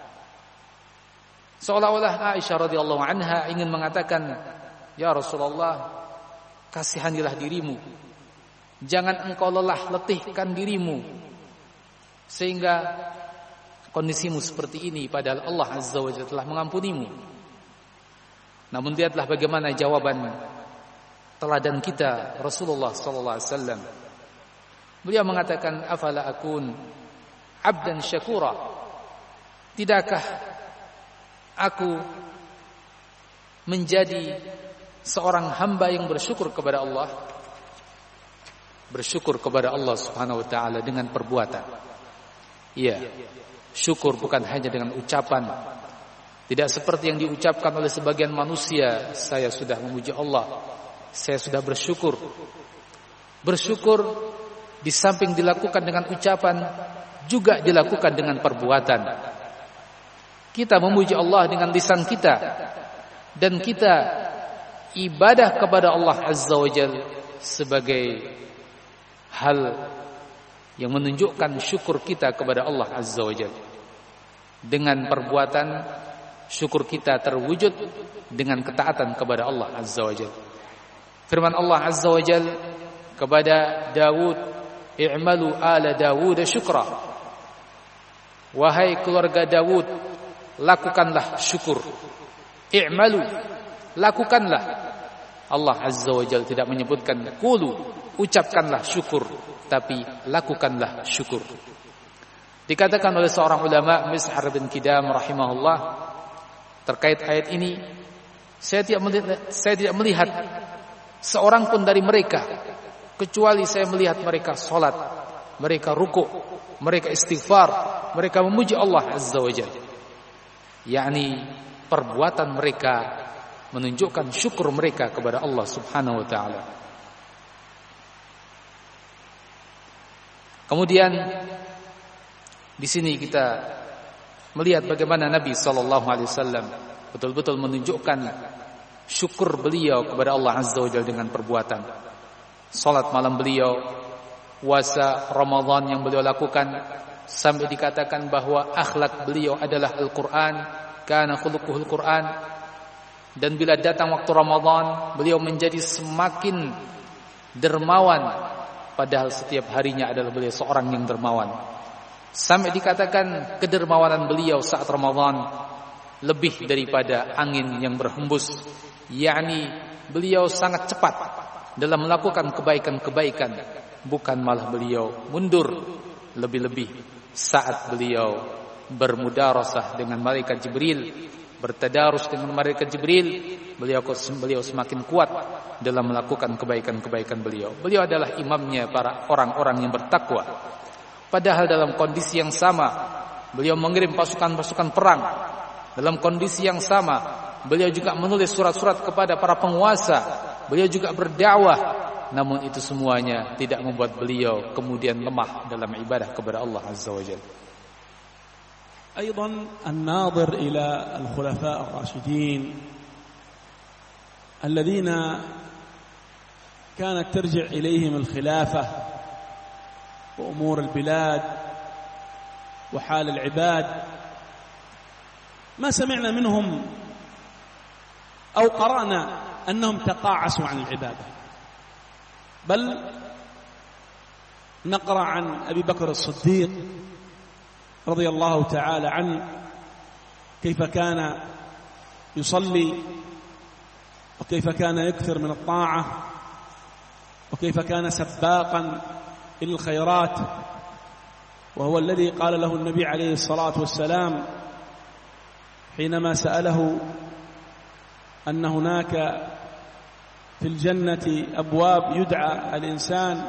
Seolah-olah Aisyah radhiyallahu anha ingin mengatakan, "Ya Rasulullah, kasihanilah dirimu. Jangan engkau lelah letihkan dirimu sehingga kondisimu seperti ini, padahal Allah Azza wa Jalla telah mengampunimu." Namun lihatlah bagaimana jawaban teladan kita Rasulullah sallallahu alaihi wasallam. Beliau mengatakan, "Afala akun abdan syakura?" Tidakkah aku menjadi seorang hamba yang bersyukur kepada Allah? Bersyukur kepada Allah Subhanahu wa taala dengan perbuatan. Iya, syukur bukan hanya dengan ucapan. Tidak seperti yang diucapkan oleh sebagian manusia, saya sudah memuji Allah, saya sudah bersyukur. Bersyukur di samping dilakukan dengan ucapan, juga dilakukan dengan perbuatan. Kita memuji Allah dengan lisan kita, dan kita ibadah kepada Allah Azza wa Jalla sebagai hal yang menunjukkan syukur kita kepada Allah Azza wa Jalla. Dengan perbuatan, syukur kita terwujud dengan ketaatan kepada Allah Azza wa Jalla. Firman Allah Azza wa Jalla kepada Daud, "I'malu ala Dawud syukra." Wahai keluarga Daud, lakukanlah syukur. I'malu, lakukanlah. Allah Azza wa Jalla tidak menyebutkan qulu, ucapkanlah syukur, tapi lakukanlah syukur. Dikatakan oleh seorang ulama, Mish'ar bin Kidam rahimahullah, terkait ayat ini, saya tidak melihat, saya tidak melihat seorang pun dari mereka kecuali saya melihat mereka salat, mereka rukuk, mereka istighfar, mereka memuji Allah Azza wa Jalla. yakni perbuatan mereka menunjukkan syukur mereka kepada Allah Subhanahu wa taala. Kemudian di sini kita melihat bagaimana Nabi sallallahu alaihi wasallam betul-betul menunjukkan syukur beliau kepada Allah Azza wa Jalla dengan perbuatan. Salat malam beliau, puasa Ramadan yang beliau lakukan, sampai dikatakan bahwa akhlak beliau adalah Al-Quran, kana khuluquhul Quran. Dan bila datang waktu Ramadan, beliau menjadi semakin dermawan, padahal setiap harinya adalah beliau seorang yang dermawan. Sampai dikatakan kedermawanan beliau saat Ramadan lebih daripada angin yang berhembus, yakni beliau sangat cepat dalam melakukan kebaikan-kebaikan, bukan malah beliau mundur. Lebih-lebih saat beliau bermudarasah dengan malaikat Jibril, bertadarus dengan malaikat Jibril, beliau beliau semakin kuat dalam melakukan kebaikan-kebaikan beliau. Beliau adalah imamnya para orang-orang yang bertakwa. Padahal dalam kondisi yang sama, beliau mengirim pasukan-pasukan perang. Dalam kondisi yang sama, beliau juga menulis surat-surat kepada para penguasa. Beliau juga berdakwah. Namun itu semuanya tidak membuat beliau kemudian lemah dalam ibadah kepada Allah Azza wa Jalla. أيضا الناظر إلى الخلفاء الراشدين الذين كانت ترجع إليهم الخلافة وأمور البلاد وحال العباد، ما سمعنا منهم أو قرأنا أنهم تقاعسوا عن العبادة، بل نقرأ عن أبي بكر الصديق رضي الله تعالى عنه كيف كان يصلي، وكيف كان يكثر من الطاعة، وكيف كان سباقا إلى الخيرات، وهو الذي قال له النبي عليه الصلاة والسلام حينما سأله أن هناك في الجنة أبواب يدعى الإنسان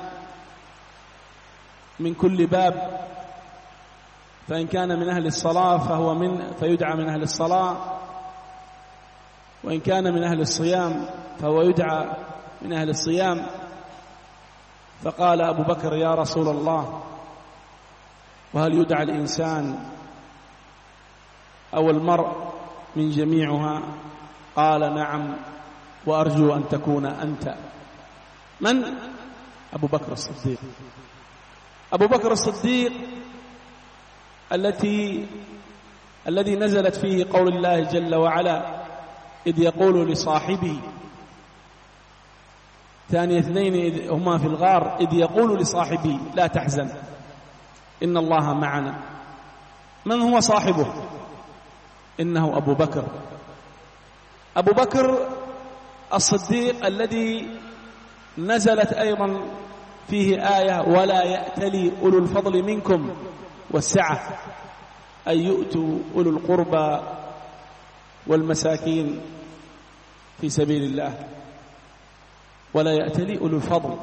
من كل باب، فإن كان من أهل الصلاة فهو من فيدعى من أهل الصلاة، وإن كان من أهل الصيام فهو يدعى من أهل الصيام. فقال أبو بكر: يا رسول الله، وهل يدعى الإنسان أو المرء من جميعها؟ قال: نعم، وأرجو أن تكون أنت. من؟ أبو بكر الصديق. أبو بكر الصديق التي الذي نزلت فيه قول الله جل وعلا إذ يقول لصاحبه ثاني اثنين إذ هما في الغار إذ يقول لصاحبه لا تحزن إن الله معنا. من هو صاحبه؟ إنه أبو بكر. أبو بكر الصديق الذي نزلت أيضا فيه آية ولا يأتلي أولو الفضل منكم والسعة أن يؤتوا أولو القربى والمساكين في سبيل الله. ولا يأتلي أولو الفضل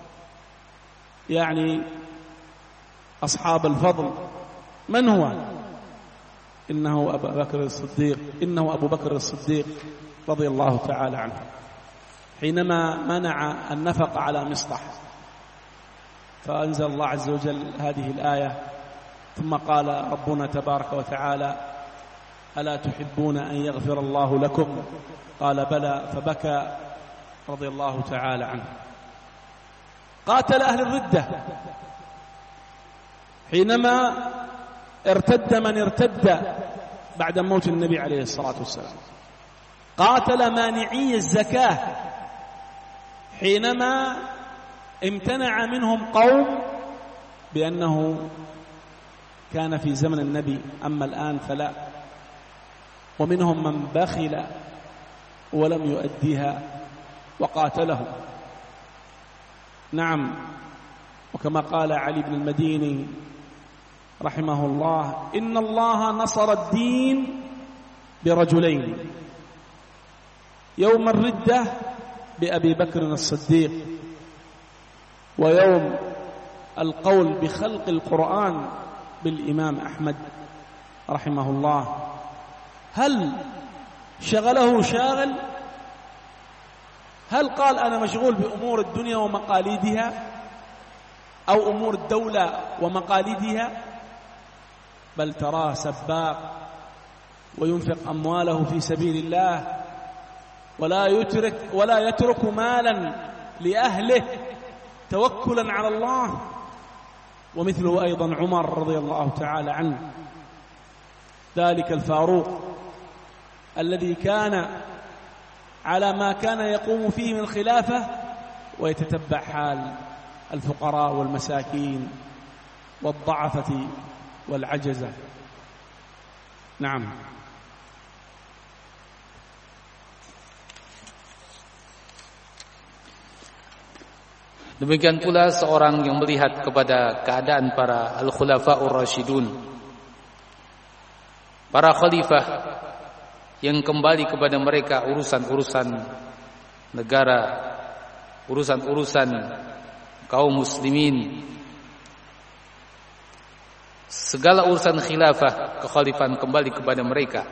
يعني أصحاب الفضل. من هو؟ إنه أبو بكر الصديق إنه أبو بكر الصديق رضي الله تعالى عنه، حينما منع النفق على مصطح فأنزل الله عز وجل هذه الآية، ثم قال ربنا تبارك وتعالى ألا تحبون أن يغفر الله لكم؟ قال بلى، فبكى رضي الله تعالى عنه. قاتل أهل الردة حينما ارتد من ارتد بعد موت النبي عليه الصلاة والسلام. قاتل مانعي الزكاة حينما امتنع منهم قوم بأنه كان في زمن النبي أما الآن فلا، ومنهم من بخل ولم يؤديها وقاتله. نعم، وكما قال علي بن المديني رحمه الله إن الله نصر الدين برجلين، يوم الردة بأبي بكر الصديق، ويوم القول بخلق القرآن بالإمام أحمد رحمه الله. هل شغله شاغل؟ هل قال أنا مشغول بأمور الدنيا ومقاليدها أو أمور الدولة ومقاليدها؟ بل تراه سباق وينفق أمواله في سبيل الله، ولا يترك ولا يترك مالا لأهله توكلا على الله. ومثله أيضا عمر رضي الله تعالى عنه، ذلك الفاروق الذي كان على ما كان يقوم فيه من الخلافة ويتتبع حال الفقراء والمساكين والضعفة والعجزة. نعم. Demikian pula seorang yang melihat kepada keadaan para al-khulafa'ur rasyidun, para khalifah yang kembali kepada mereka urusan-urusan negara, urusan-urusan kaum muslimin, segala urusan khilafah, kekhalifahan kembali kepada mereka.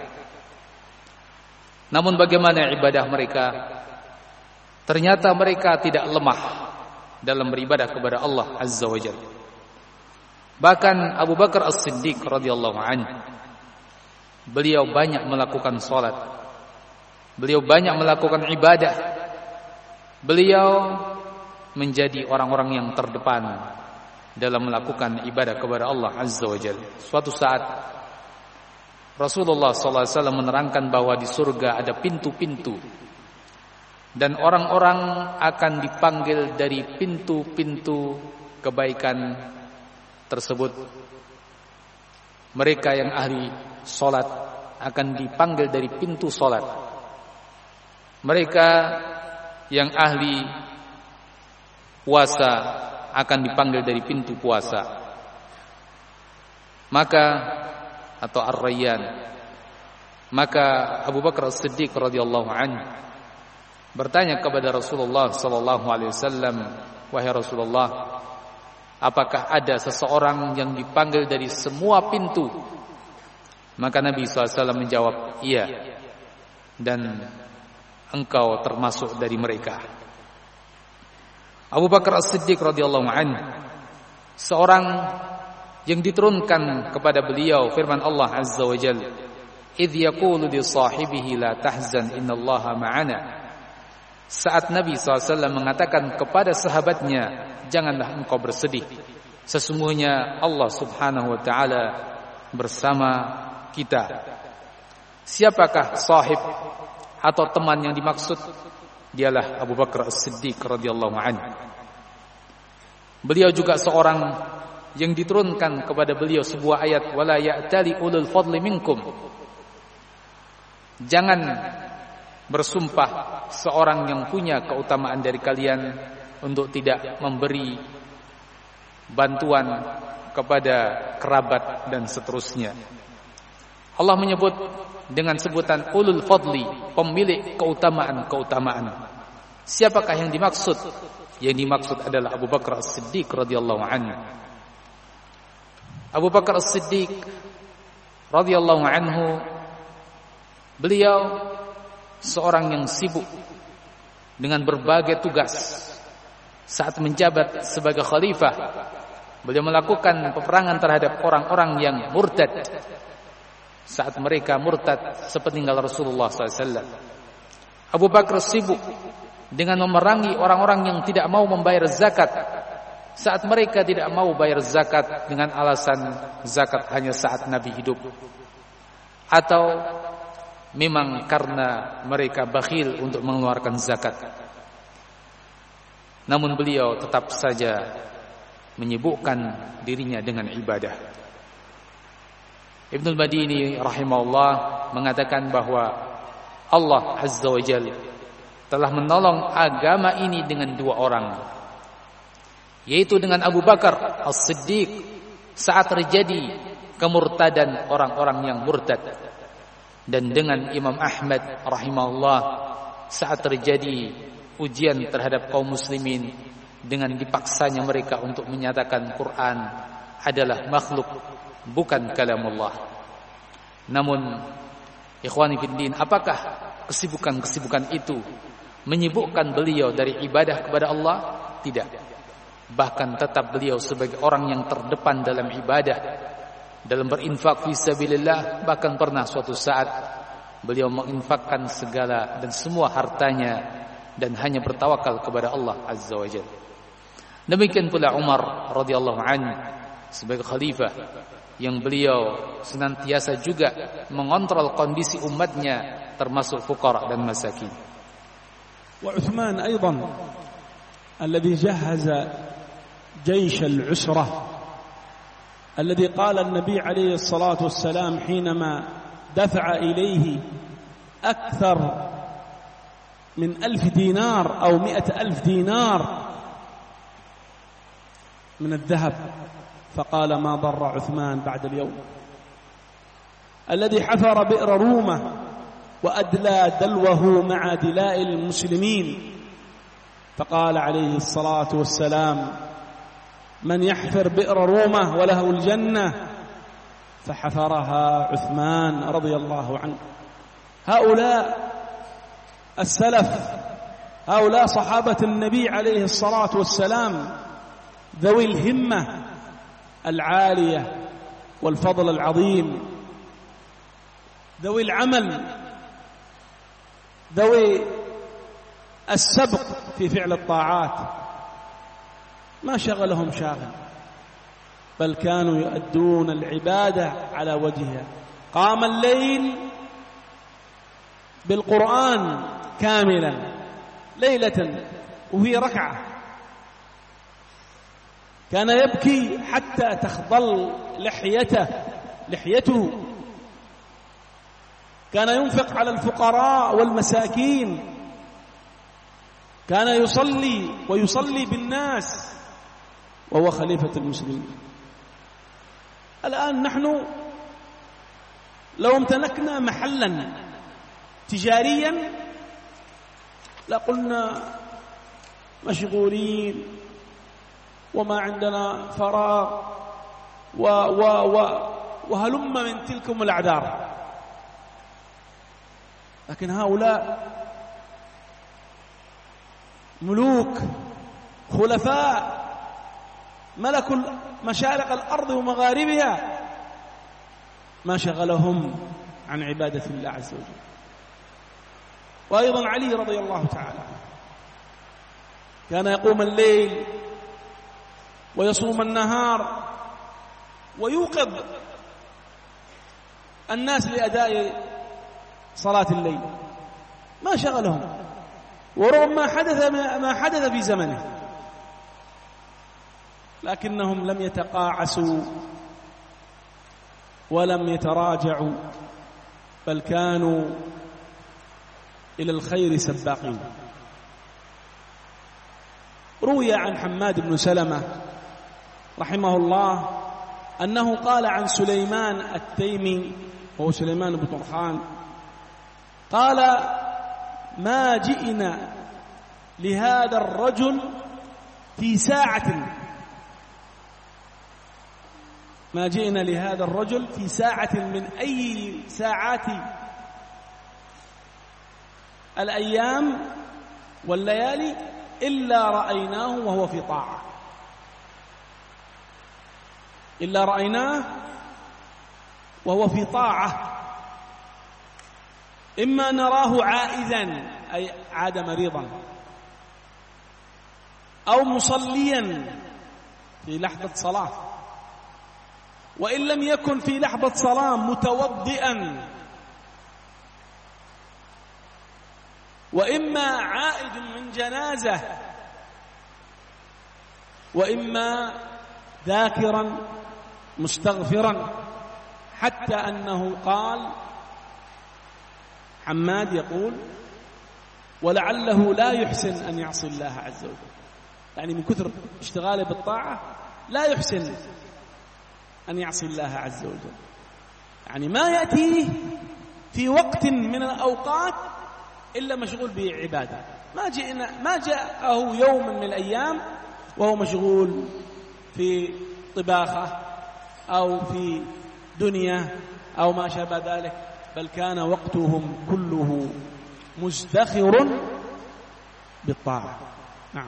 Namun bagaimana ibadah mereka? Ternyata mereka tidak lemah dalam beribadah kepada Allah Azza wa Jalla. Bahkan Abu Bakar As-Siddiq radhiyallahu anhu, beliau banyak melakukan salat, beliau banyak melakukan ibadah, beliau menjadi orang-orang yang terdepan dalam melakukan ibadah kepada Allah Azza wa Jalla. Suatu saat Rasulullah sallallahu alaihi wasallam menerangkan bahwa di surga ada pintu-pintu dan orang-orang akan dipanggil dari pintu-pintu kebaikan tersebut. Mereka yang ahli salat akan dipanggil dari pintu salat. Mereka yang ahli puasa akan dipanggil dari pintu puasa. Maka atau Ar-Rayyan. Maka Abu Bakar As-Siddiq radhiyallahu anhu bertanya kepada Rasulullah sallallahu alaihi wasallam, "Wahai Rasulullah, apakah ada seseorang yang dipanggil dari semua pintu?" Maka Nabi sallallahu alaihi wasallam menjawab, "Iya, dan engkau termasuk dari mereka." Abu Bakar As-Siddiq radhiyallahu anhu, seorang yang diturunkan kepada beliau firman Allah azza wa jalla, "Idh yaqulu li sahibihi la tahzan innallaha ma'ana." Saat Nabi sallallahu alaihi wasallam mengatakan kepada sahabatnya, "Janganlah engkau bersedih, sesungguhnya Allah subhanahu wa ta'ala bersama kita." Siapakah sahib atau teman yang dimaksud? Dialah Abu Bakar As-Siddiq radhiyallahu anhu. Beliau juga seorang yang diturunkan kepada beliau sebuah ayat, "Wala ya'tali ulul fadli minkum." Jangan bersumpah seorang yang punya keutamaan dari kalian untuk tidak memberi bantuan kepada kerabat dan seterusnya. Allah menyebut dengan sebutan ulul fadli, pemilik keutamaan-keutamaan. Siapakah yang dimaksud? Yang dimaksud adalah Abu Bakar As-Siddiq radhiyallahu anhu. Abu Bakar As-Siddiq radhiyallahu anhu, beliau seorang yang sibuk dengan berbagai tugas. Saat menjabat sebagai khalifah, beliau melakukan peperangan terhadap orang-orang yang murtad. Saat mereka murtad sepeninggal Rasulullah sallallahu alaihi wasallam, Abu Bakar sibuk dengan memerangi orang-orang yang tidak mau membayar zakat. Saat mereka tidak mau bayar zakat dengan alasan zakat hanya saat Nabi hidup, atau memang karena mereka bakhil untuk mengeluarkan zakat. Namun beliau tetap saja menyibukkan dirinya dengan ibadah. Ibnul Madini rahimahullah mengatakan bahwa Allah azza wa jalla telah menolong agama ini dengan dua orang, yaitu dengan Abu Bakar As-Siddiq saat terjadi kemurtadan orang-orang yang murtad, dan dengan Imam Ahmad rahimahullah saat terjadi ujian terhadap kaum muslimin dengan dipaksanya mereka untuk menyatakan Quran adalah makhluk, bukan kalamullah. Namun ikhwani fiddin, apakah kesibukan-kesibukan itu menyibukkan beliau dari ibadah kepada Allah? Tidak. Bahkan tetap beliau sebagai orang yang terdepan dalam ibadah, dalam berinfak fi sabilillah. Bahkan pernah suatu saat beliau menginfakkan segala dan semua hartanya dan hanya bertawakal kepada Allah azza wa jalla. Demikian pula Umar radhiyallahu anhu sebagai khalifah, yang beliau senantiasa juga mengontrol kondisi umatnya termasuk fuqara dan masakin. Wa Uthman aidan alladhi jahaza جيش العسرة الذي قال النبي عليه الصلاة والسلام حينما دفع إليه أكثر من ألف دينار أو مئة ألف دينار من الذهب، فقال ما ضر عثمان بعد اليوم. الذي حفر بئر رومة وأدلى دلوه مع دلاء المسلمين، فقال عليه الصلاة والسلام من يحفر بئر رومة وله الجنة، فحفرها عثمان رضي الله عنه. هؤلاء السلف، هؤلاء صحابة النبي عليه الصلاة والسلام ذوي الهمة العالية والفضل العظيم، ذوي العمل، ذوي السبق في فعل الطاعات، ما شغلهم شاغل، بل كانوا يؤدون العبادة على وجهها قام الليل بالقرآن كاملا ليلة وهي ركعة، كان يبكي حتى تخضل لحيته لحيته، كان ينفق على الفقراء والمساكين، كان يصلي ويصلي بالناس وهو خليفة المسلمين. الآن نحن لو امتلكنا محلا تجاريا لقلنا مشغولين وما عندنا فراغ و و و وهلم من تلكم الأعذار. لكن هؤلاء ملوك خلفاء ملكوا مشارق الأرض ومغاربها، ما شغلهم عن عبادة الله عز وجل. وأيضا علي رضي الله تعالى كان يقوم الليل ويصوم النهار ويوقظ الناس لأداء صلاة الليل، ما شغلهم، ورغم ما حدث ما حدث في زمنه، لكنهم لم يتقاعسوا ولم يتراجعوا، بل كانوا إلى الخير سباقين. روي عن حماد بن سلمة رحمه الله أنه قال عن سليمان التيمي وهو سليمان بن طرخان قال: ما جئنا لهذا الرجل في ساعة ما جئنا لهذا الرجل في ساعة من أي ساعات الأيام والليالي إلا رأيناه وهو في طاعة، إلا رأيناه وهو في طاعة، إما نراه عائذا أي عاد مريضا، أو مصليا في لحظة صلاة، وإن لم يكن في لحظة صلاة متوضئا، وإما عائد من جنازة، وإما ذاكرا مستغفرا، حتى أنه قال حماد يقول: ولعله لا يحسن أن يعصي الله عز وجل، يعني من كثر اشتغاله بالطاعة لا يحسن أن يعصي الله عز وجل، يعني ما يأتيه في وقت من الأوقات إلا مشغول بعبادة، ما جئنا ما جاءه يوم من الأيام وهو مشغول في طباخة أو في دنيا أو ما شابه ذلك، بل كان وقتهم كله مزدخر بالطاعة. نعم.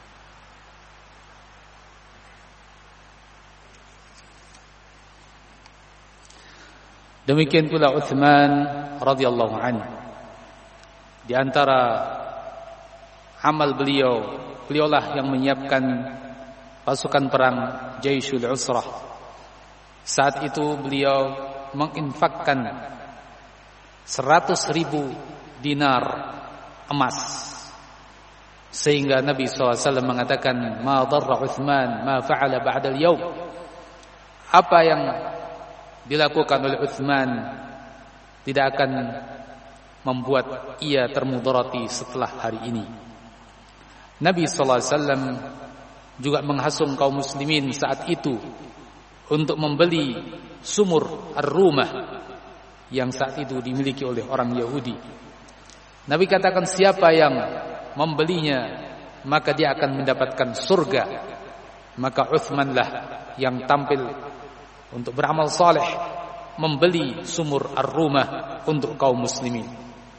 Demikian pula Utsman radhiyallahu anhu. Di antara amal beliau, beliaulah yang menyiapkan pasukan perang Jaisyul Usrah. Saat itu beliau menginfakkan seratus ribu dinar emas, sehingga Nabi shallallahu alaihi wasallam mengatakan, ma darra Utsman ma fa'ala ba'dal yaum. Apa yang dilakukan oleh Utsman tidak akan membuat ia termudarati setelah hari ini. Nabi sallallahu alaihi wasallam juga menghasung kaum muslimin saat itu untuk membeli sumur Ar-Rumah yang saat itu dimiliki oleh orang Yahudi. Nabi katakan, siapa yang membelinya maka dia akan mendapatkan surga. Maka Utsmanlah yang tampil untuk beramal saleh membeli sumur Ar-Rumah untuk kaum muslimin.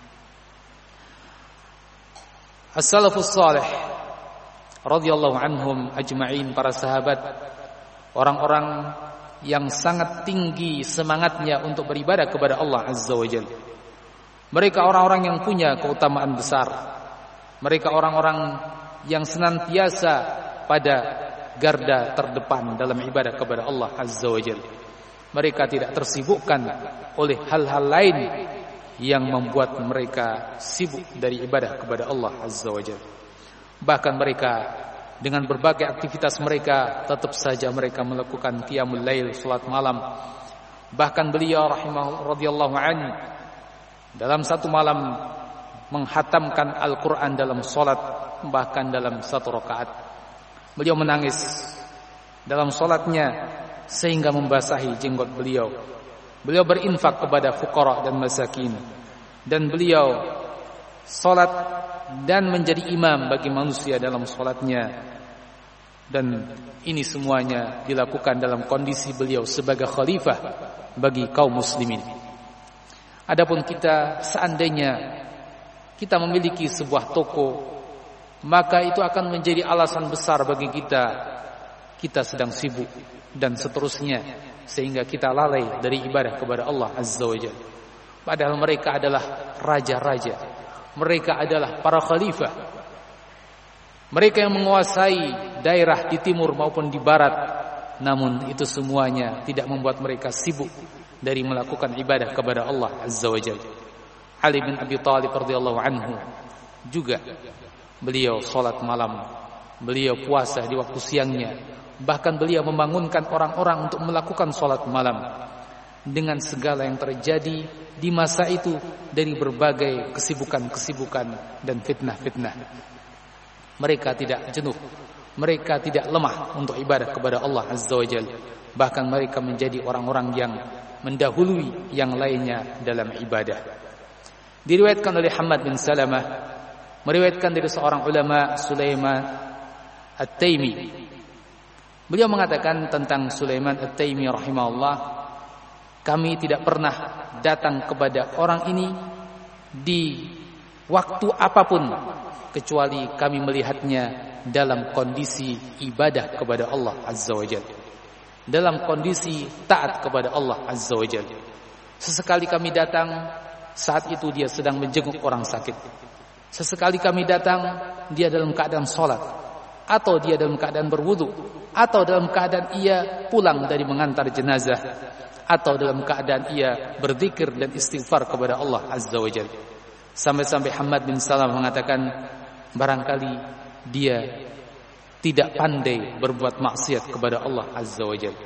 As-salafus salih radhiyallahu anhum ajma'in, para sahabat, orang-orang yang sangat tinggi semangatnya untuk beribadah kepada Allah Azza wa Jalla. Mereka orang-orang yang punya keutamaan besar. Mereka orang-orang yang senantiasa pada garda terdepan dalam ibadah kepada Allah Azza wa Jalla. Mereka tidak tersibukkan oleh hal-hal lain yang membuat mereka sibuk dari ibadah kepada Allah Azza wa Jalla. Bahkan mereka dengan berbagai aktivitas mereka tetap saja mereka melakukan qiyamul lail, salat malam. Bahkan beliau rahimahullah radhiyallahu anhu dalam satu malam menghatamkan Al-Quran dalam salat, bahkan dalam satu rakaat. Beliau menangis dalam salatnya sehingga membasahi jenggot beliau. Beliau berinfak kepada fuqara dan masakin, dan beliau salat dan menjadi imam bagi manusia dalam salatnya. Dan ini semuanya dilakukan dalam kondisi beliau sebagai khalifah bagi kaum muslimin. Adapun kita, seandainya kita memiliki sebuah toko, maka itu akan menjadi alasan besar bagi kita kita sedang sibuk dan seterusnya, sehingga kita lalai dari ibadah kepada Allah Azza wa Jalla. Padahal mereka adalah raja-raja, mereka adalah para khalifah, mereka yang menguasai daerah di timur maupun di barat. Namun itu semuanya tidak membuat mereka sibuk dari melakukan ibadah kepada Allah Azza wa Jalla. Ali bin Abi Thalib radhiyallahu anhu juga beliau salat malam, beliau puasa di waktu siangnya, bahkan beliau membangunkan orang-orang untuk melakukan salat malam dengan segala yang terjadi di masa itu dari berbagai kesibukan-kesibukan dan fitnah-fitnah. Mereka tidak jenuh, mereka tidak lemah untuk ibadah kepada Allah Azza wa Jalla. Bahkan mereka menjadi orang-orang yang mendahului yang lainnya dalam ibadah. Diriwayatkan oleh Hammad bin Salamah, meriwayatkan dari seorang ulama Sulaiman At-Taimi. Beliau mengatakan tentang Sulaiman At-Taimi rahimahullah, kami tidak pernah datang kepada orang ini di waktu apapun kecuali kami melihatnya dalam kondisi ibadah kepada Allah Azza wa Jalla, dalam kondisi taat kepada Allah Azza wa Jalla. Sesekali kami datang, saat itu dia sedang menjenguk orang sakit. Sesekali kami datang, dia dalam keadaan sholat, atau dia dalam keadaan berwudu, atau dalam keadaan ia pulang dari mengantar jenazah, atau dalam keadaan ia berzikir dan istighfar kepada Allah Azza wa Jalla. Sampai-sampai Hammad bin Salam mengatakan, barangkali dia tidak pandai berbuat maksiat kepada Allah Azza wa Jalla,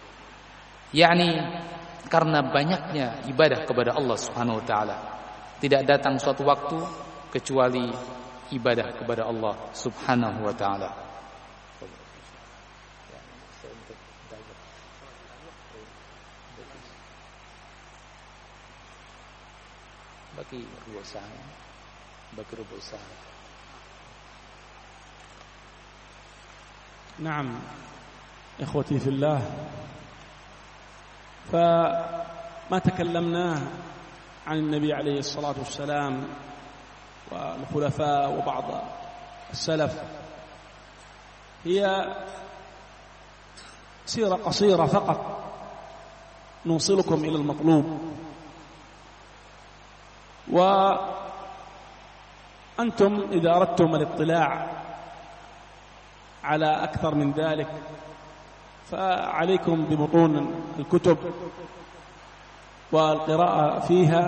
yakni karena banyaknya ibadah kepada Allah Subhanahu wa taala. Tidak datang suatu waktu kecuali ibadah kepada Allah Subhanahu wa taala. Bagi rubuh saat, bagi rubuh saat. نعم إخوتي في الله، فما تكلمناه عن النبي عليه الصلاة والسلام والخلفاء وبعض السلف هي سيرة قصيرة فقط نوصلكم إلى المطلوب. وأنتم إذا أردتم الاطلاع على أكثر من ذلك فعليكم ببطون الكتب والقراءة فيها.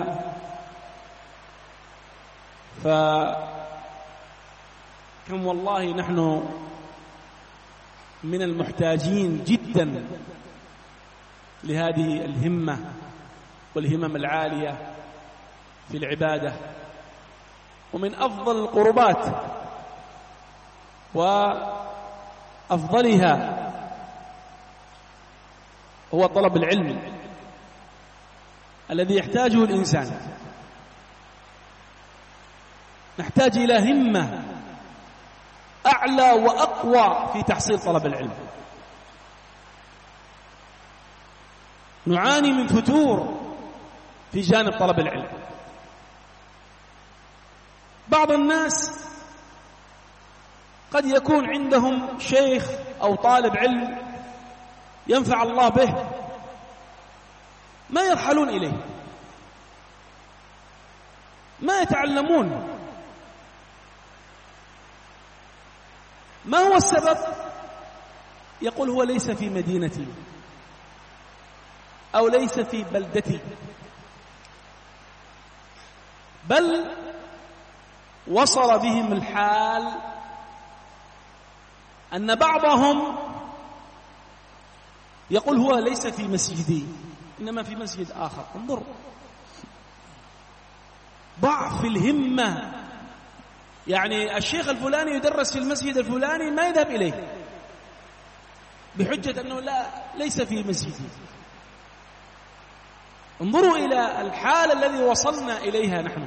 فكم والله نحن من المحتاجين جدا لهذه الهمة والهمم العالية في العبادة. ومن أفضل القربات وأفضلها هو طلب العلم الذي يحتاجه الإنسان. نحتاج إلى همة أعلى وأقوى في تحصيل طلب العلم. نعاني من فتور في جانب طلب العلم. بعض الناس قد يكون عندهم شيخ أو طالب علم ينفع الله به، ما يرحلون إليه، ما يتعلمون. ما هو السبب؟ يقول هو ليس في مدينتي، أو ليس في بلدتي، بل وصل بهم الحال أن بعضهم يقول هو ليس في مسجدي إنما في مسجد آخر. انظر ضعف الهمة، يعني الشيخ الفلاني يدرس في المسجد الفلاني ما يذهب إليه بحجة أنه لا ليس في مسجدي. انظروا إلى الحالة الذي وصلنا إليها نحن،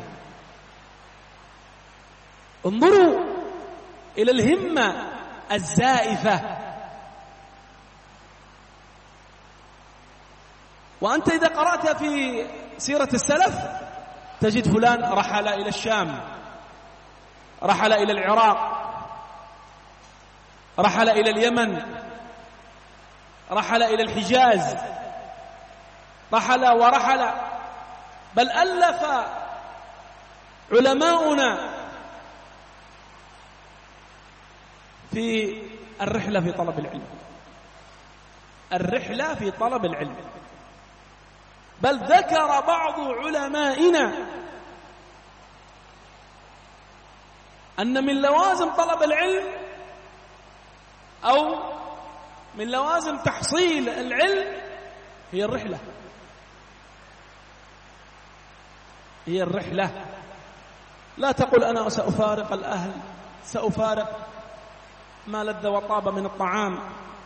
انظروا إلى الهمة الزائفة. وأنت إذا قرأت في سيرة السلف تجد فلان رحل إلى الشام، رحل إلى العراق، رحل إلى اليمن، رحل إلى الحجاز، رحل ورحل. بل ألف علماؤنا في الرحلة في طلب العلم، الرحلة في طلب العلم. بل ذكر بعض علمائنا أن من لوازم طلب العلم أو من لوازم تحصيل العلم هي الرحلة، هي الرحلة. لا تقل أنا سأفارق الأهل، سأفارق ما لذ وطاب من الطعام،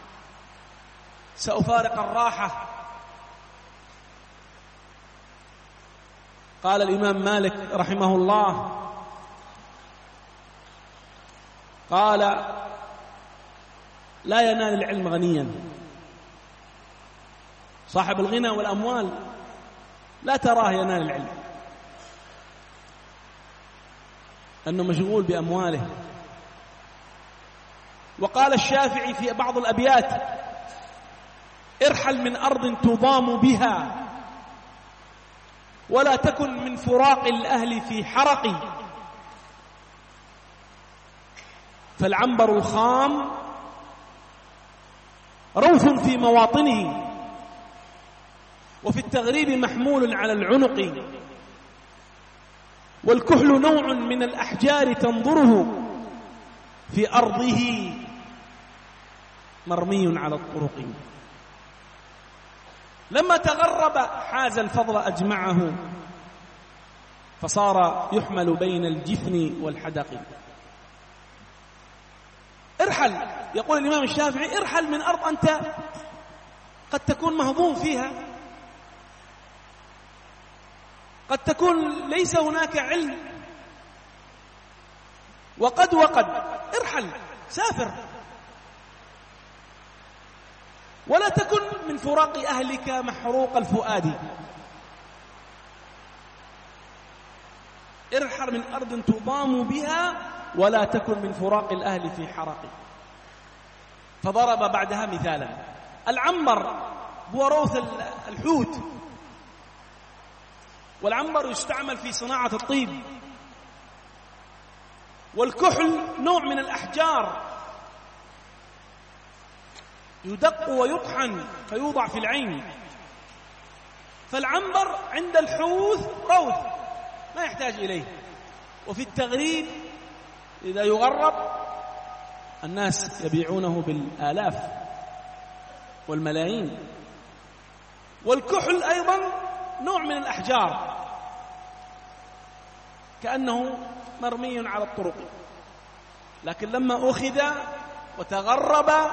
سأفارق الراحة. قال الإمام مالك رحمه الله، قال لا ينال العلم غنيا. صاحب الغنى والأموال لا تراه ينال العلم، أنه مشغول بأمواله. وقال الشافعي في بعض الأبيات: ارحل من أرض تضام بها ولا تكن من فراق الأهل في حرق، فالعنبر الخام روث في مواطنه وفي التغريب محمول على العنق، والكحل نوع من الأحجار تنظره في أرضه مرمي على الطرق. لما تغرب حاز الفضل أجمعه فصار يحمل بين الجفن والحدق. ارحل، يقول الإمام الشافعي، ارحل من أرض أنت قد تكون مهضوم فيها، قد تكون ليس هناك علم، وقد وقد ارحل، سافر، ولا تكن من فراق أهلك محروق الفؤاد. ارحل من أرض تضام بها ولا تكن من فراق الأهل في حرق. فضرب بعدها مثالا: العنبر هو روث الحوت، والعنبر يستعمل في صناعة الطيب، والكحل نوع من الأحجار يدق ويطحن فيوضع في العين. فالعنبر عند الحوث روث ما يحتاج إليه، وفي التغريب إذا يغرب الناس يبيعونه بالآلاف والملايين. والكحل أيضا نوع من الأحجار كأنه مرمي على الطرق، لكن لما أخذ وتغرب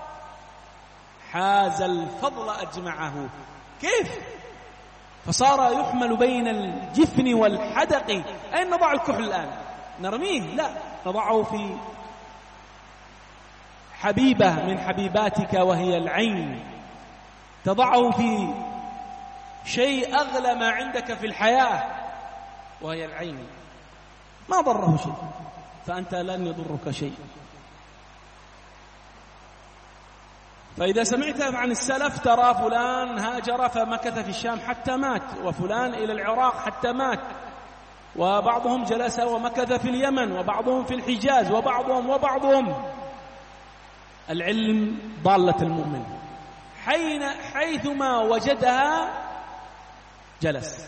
حاز الفضل أجمعه. كيف؟ فصار يحمل بين الجفن والحدق. أين نضع الكحل الآن؟ نرميه؟ لا، نضعه في حبيبة من حبيباتك وهي العين، تضعه في شيء أغلى ما عندك في الحياة وهي العين، ما ضره شيء، فأنت لن يضرك شيء. فإذا سمعت عن السلف ترى فلان هاجر فمكث في الشام حتى مات، وفلان إلى العراق حتى مات، وبعضهم جلس ومكث في اليمن، وبعضهم في الحجاز، وبعضهم وبعضهم. العلم ضالة المؤمن، حين حيثما وجدها جلس.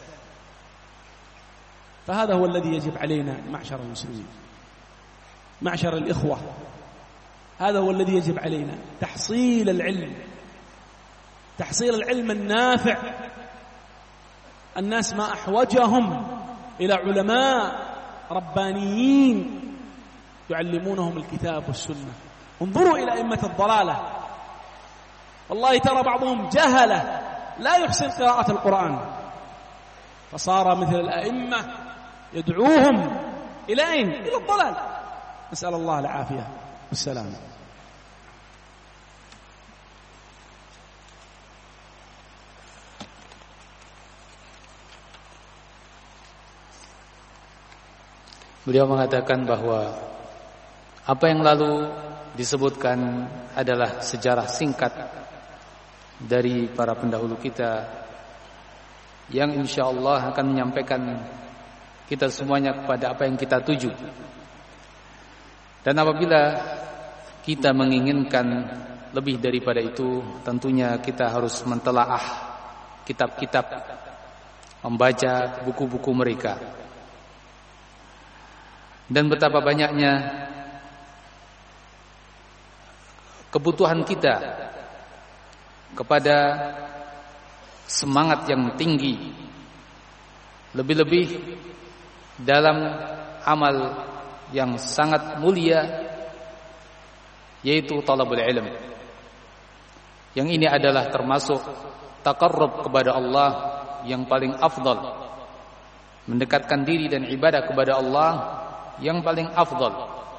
فهذا هو الذي يجب علينا معشر المسلمين، معشر الإخوة، هذا هو الذي يجب علينا، تحصيل العلم، تحصيل العلم النافع. الناس ما أحوجهم إلى علماء ربانيين يعلمونهم الكتاب والسنة. انظروا إلى أئمة الضلالة، والله ترى بعضهم جهلة لا يحسن قراءة القرآن، فصار مثل الأئمة يدعوهم إلى أين؟ إلى الضلال. نسأل الله العافية والسلامة. Beliau mengatakan bahwa apa yang lalu disebutkan adalah sejarah singkat dari para pendahulu kita yang insyaallah akan menyampaikan kita semuanya kepada apa yang kita tuju. Dan apabila kita menginginkan lebih daripada itu, tentunya kita harus mentelaah kitab-kitab, membaca buku-buku mereka. Dan betapa banyaknya kebutuhan kita kepada semangat yang tinggi, lebih-lebih dalam amal yang sangat mulia, yaitu talabul ilm. Yang ini adalah termasuk taqarrub kepada Allah yang paling afdal, mendekatkan diri dan ibadah kepada Allah yang paling afdal.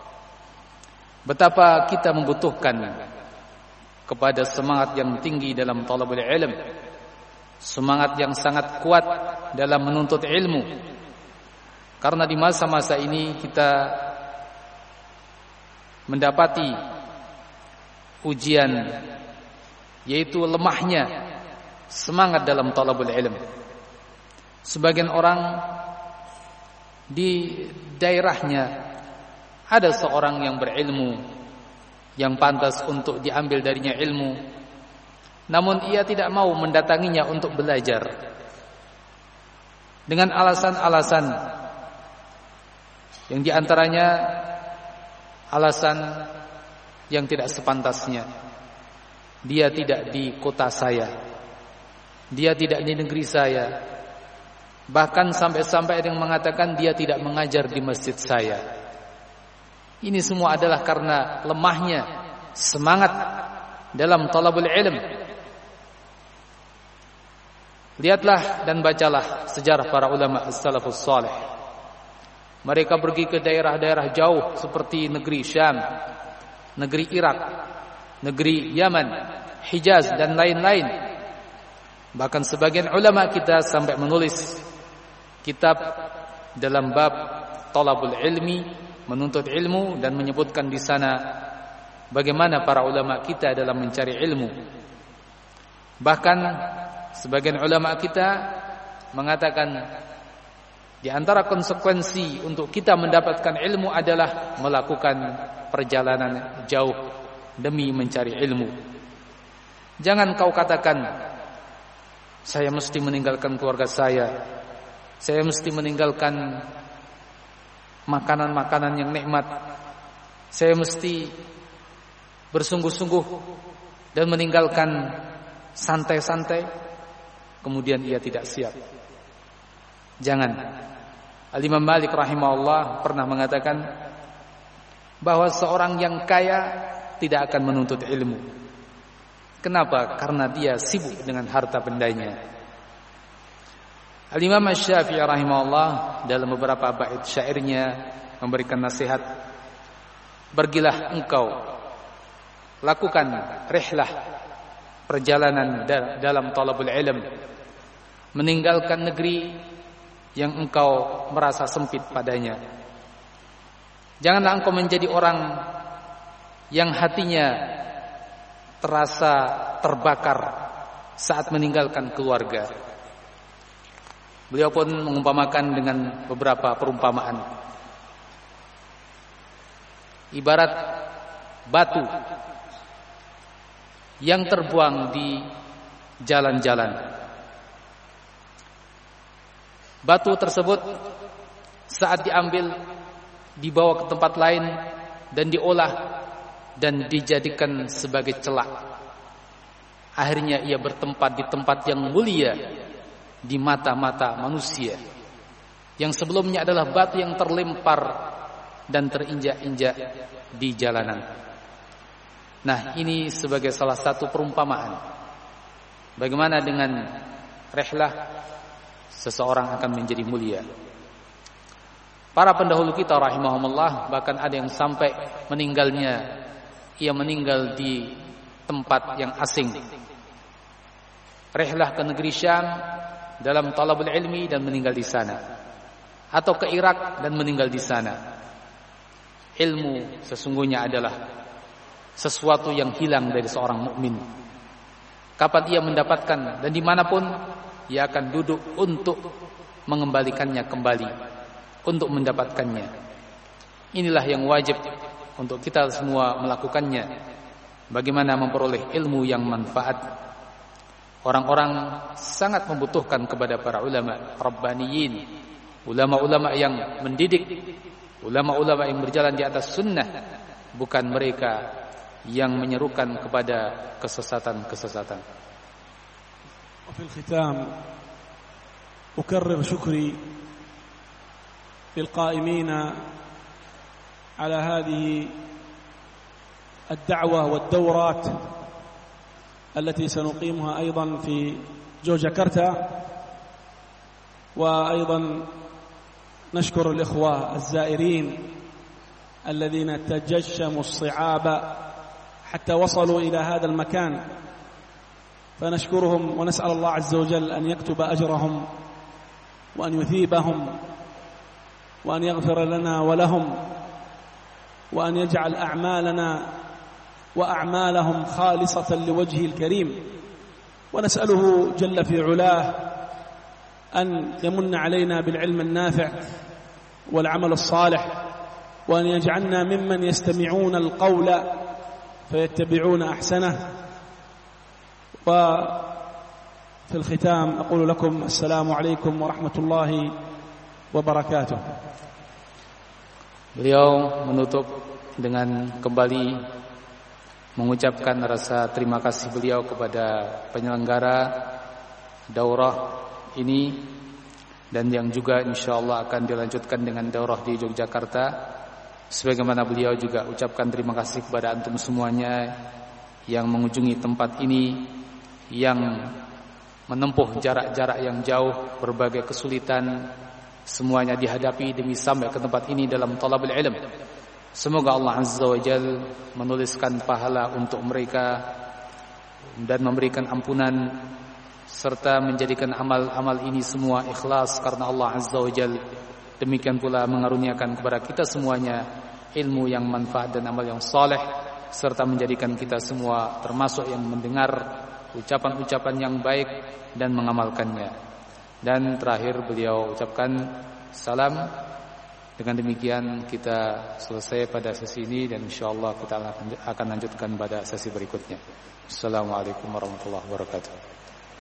Betapa kita membutuhkan kepada semangat yang tinggi dalam talabul ilm, semangat yang sangat kuat dalam menuntut ilmu. Karena di masa-masa ini kita mendapati ujian, yaitu lemahnya semangat dalam talabul ilm. Sebagian orang di daerahnya ada seorang yang berilmu, yang pantas untuk diambil darinya ilmu, namun ia tidak mau mendatanginya untuk belajar dengan alasan-alasan yang diantaranya alasan yang tidak sepantasnya. Dia tidak di kota saya, dia tidak di negeri saya. Bahkan sampai-sampai ada yang mengatakan dia tidak mengajar di masjid saya. Ini semua adalah karena lemahnya semangat dalam talabul ilm. Lihatlah dan bacalah sejarah para ulama as-salafus salih. Mereka pergi ke daerah-daerah jauh seperti negeri Syam, negeri Irak, negeri Yaman, Hijaz dan lain-lain. Bahkan sebagian ulama kita sampai menulis kitab dalam bab talabul ilmi, menuntut ilmu, dan menyebutkan di sana bagaimana para ulama kita dalam mencari ilmu. Bahkan sebagian ulama kita mengatakan di antara konsekuensi untuk kita mendapatkan ilmu adalah melakukan perjalanan jauh demi mencari ilmu. Jangan kau katakan saya mesti meninggalkan keluarga saya, saya mesti meninggalkan makanan-makanan yang nikmat, saya mesti bersungguh-sungguh dan meninggalkan santai-santai, kemudian ia tidak siap. Jangan. Al-Imam Malik rahimahullah pernah mengatakan bahwa seorang yang kaya tidak akan menuntut ilmu. Kenapa? Karena dia sibuk dengan harta bendanya. Al-Imam Asy-Syafi'i rahimahullah dalam beberapa bait syairnya memberikan nasihat, pergilah engkau lakukan rihlah, perjalanan dalam talabul ilm, meninggalkan negeri yang engkau merasa sempit padanya. Janganlah engkau menjadi orang yang hatinya terasa terbakar saat meninggalkan keluarga. Beliau pun mengumpamakan dengan beberapa perumpamaan. Ibarat batu yang terbuang di jalan-jalan. Batu tersebut saat diambil dibawa ke tempat lain dan diolah dan dijadikan sebagai celak. Akhirnya ia bertempat di tempat yang mulia di mata-mata manusia, yang sebelumnya adalah batu yang terlempar dan terinjak-injak di jalanan. Nah, ini sebagai salah satu perumpamaan bagaimana dengan rihlah seseorang akan menjadi mulia. Para pendahulu kita rahimahumullah bahkan ada yang sampai meninggalnya, ia meninggal di tempat yang asing. Rihlah ke negeri Syam dalam talabul ilmi dan meninggal di sana, atau ke Irak dan meninggal di sana. Ilmu sesungguhnya adalah sesuatu yang hilang dari seorang mukmin. Kapan ia mendapatkan dan dimanapun, ia akan duduk untuk mengembalikannya kembali, untuk mendapatkannya. Inilah yang wajib untuk kita semua melakukannya. Bagaimana memperoleh ilmu yang manfaat. Orang-orang sangat membutuhkan kepada para ulama rabbaniyin, ulama-ulama yang mendidik, ulama-ulama yang berjalan di atas sunnah, bukan mereka yang menyerukan kepada kesesatan-kesesatan. وفي الختام أكرر شكري للقائمين على هذه الدعوة والدورات التي سنقيمها أيضا في جوجاكرتا، وأيضا نشكر الإخوة الزائرين الذين تجشموا الصعاب حتى وصلوا إلى هذا المكان، فنشكرهم ونسأل الله عز وجل أن يكتب أجرهم وأن يثيبهم وأن يغفر لنا ولهم وأن يجعل أعمالنا وأعمالهم خالصة لوجهه الكريم، ونسأله جل في علاه أن يمن علينا بالعلم النافع والعمل الصالح، وأن يجعلنا ممن يستمعون القول فيتبعون أحسنه. وفي الختام أقول لكم السلام عليكم ورحمة الله وبركاته. Beliau menutup dengan kembali mengucapkan rasa terima kasih beliau kepada penyelenggara daurah ini, dan yang juga insyaallah akan dilanjutkan dengan daurah di Yogyakarta. Sebagaimana beliau juga ucapkan terima kasih kepada antum semuanya yang mengunjungi tempat ini, yang menempuh jarak-jarak yang jauh, berbagai kesulitan semuanya dihadapi demi sampai ke tempat ini dalam talabul ilm. Semoga Allah Azza wa Jal menuliskan pahala untuk mereka dan memberikan ampunan, serta menjadikan amal-amal ini semua ikhlas karena Allah Azza wa Jal. Demikian pula mengaruniakan kepada kita semuanya ilmu yang manfaat dan amal yang saleh, serta menjadikan kita semua termasuk yang mendengar ucapan-ucapan yang baik dan mengamalkannya. Dan terakhir beliau ucapkan salam. Dengan demikian kita selesai pada sesi ini, dan insyaallah kita akan lanjutkan pada sesi berikutnya. Assalamualaikum warahmatullahi wabarakatuh.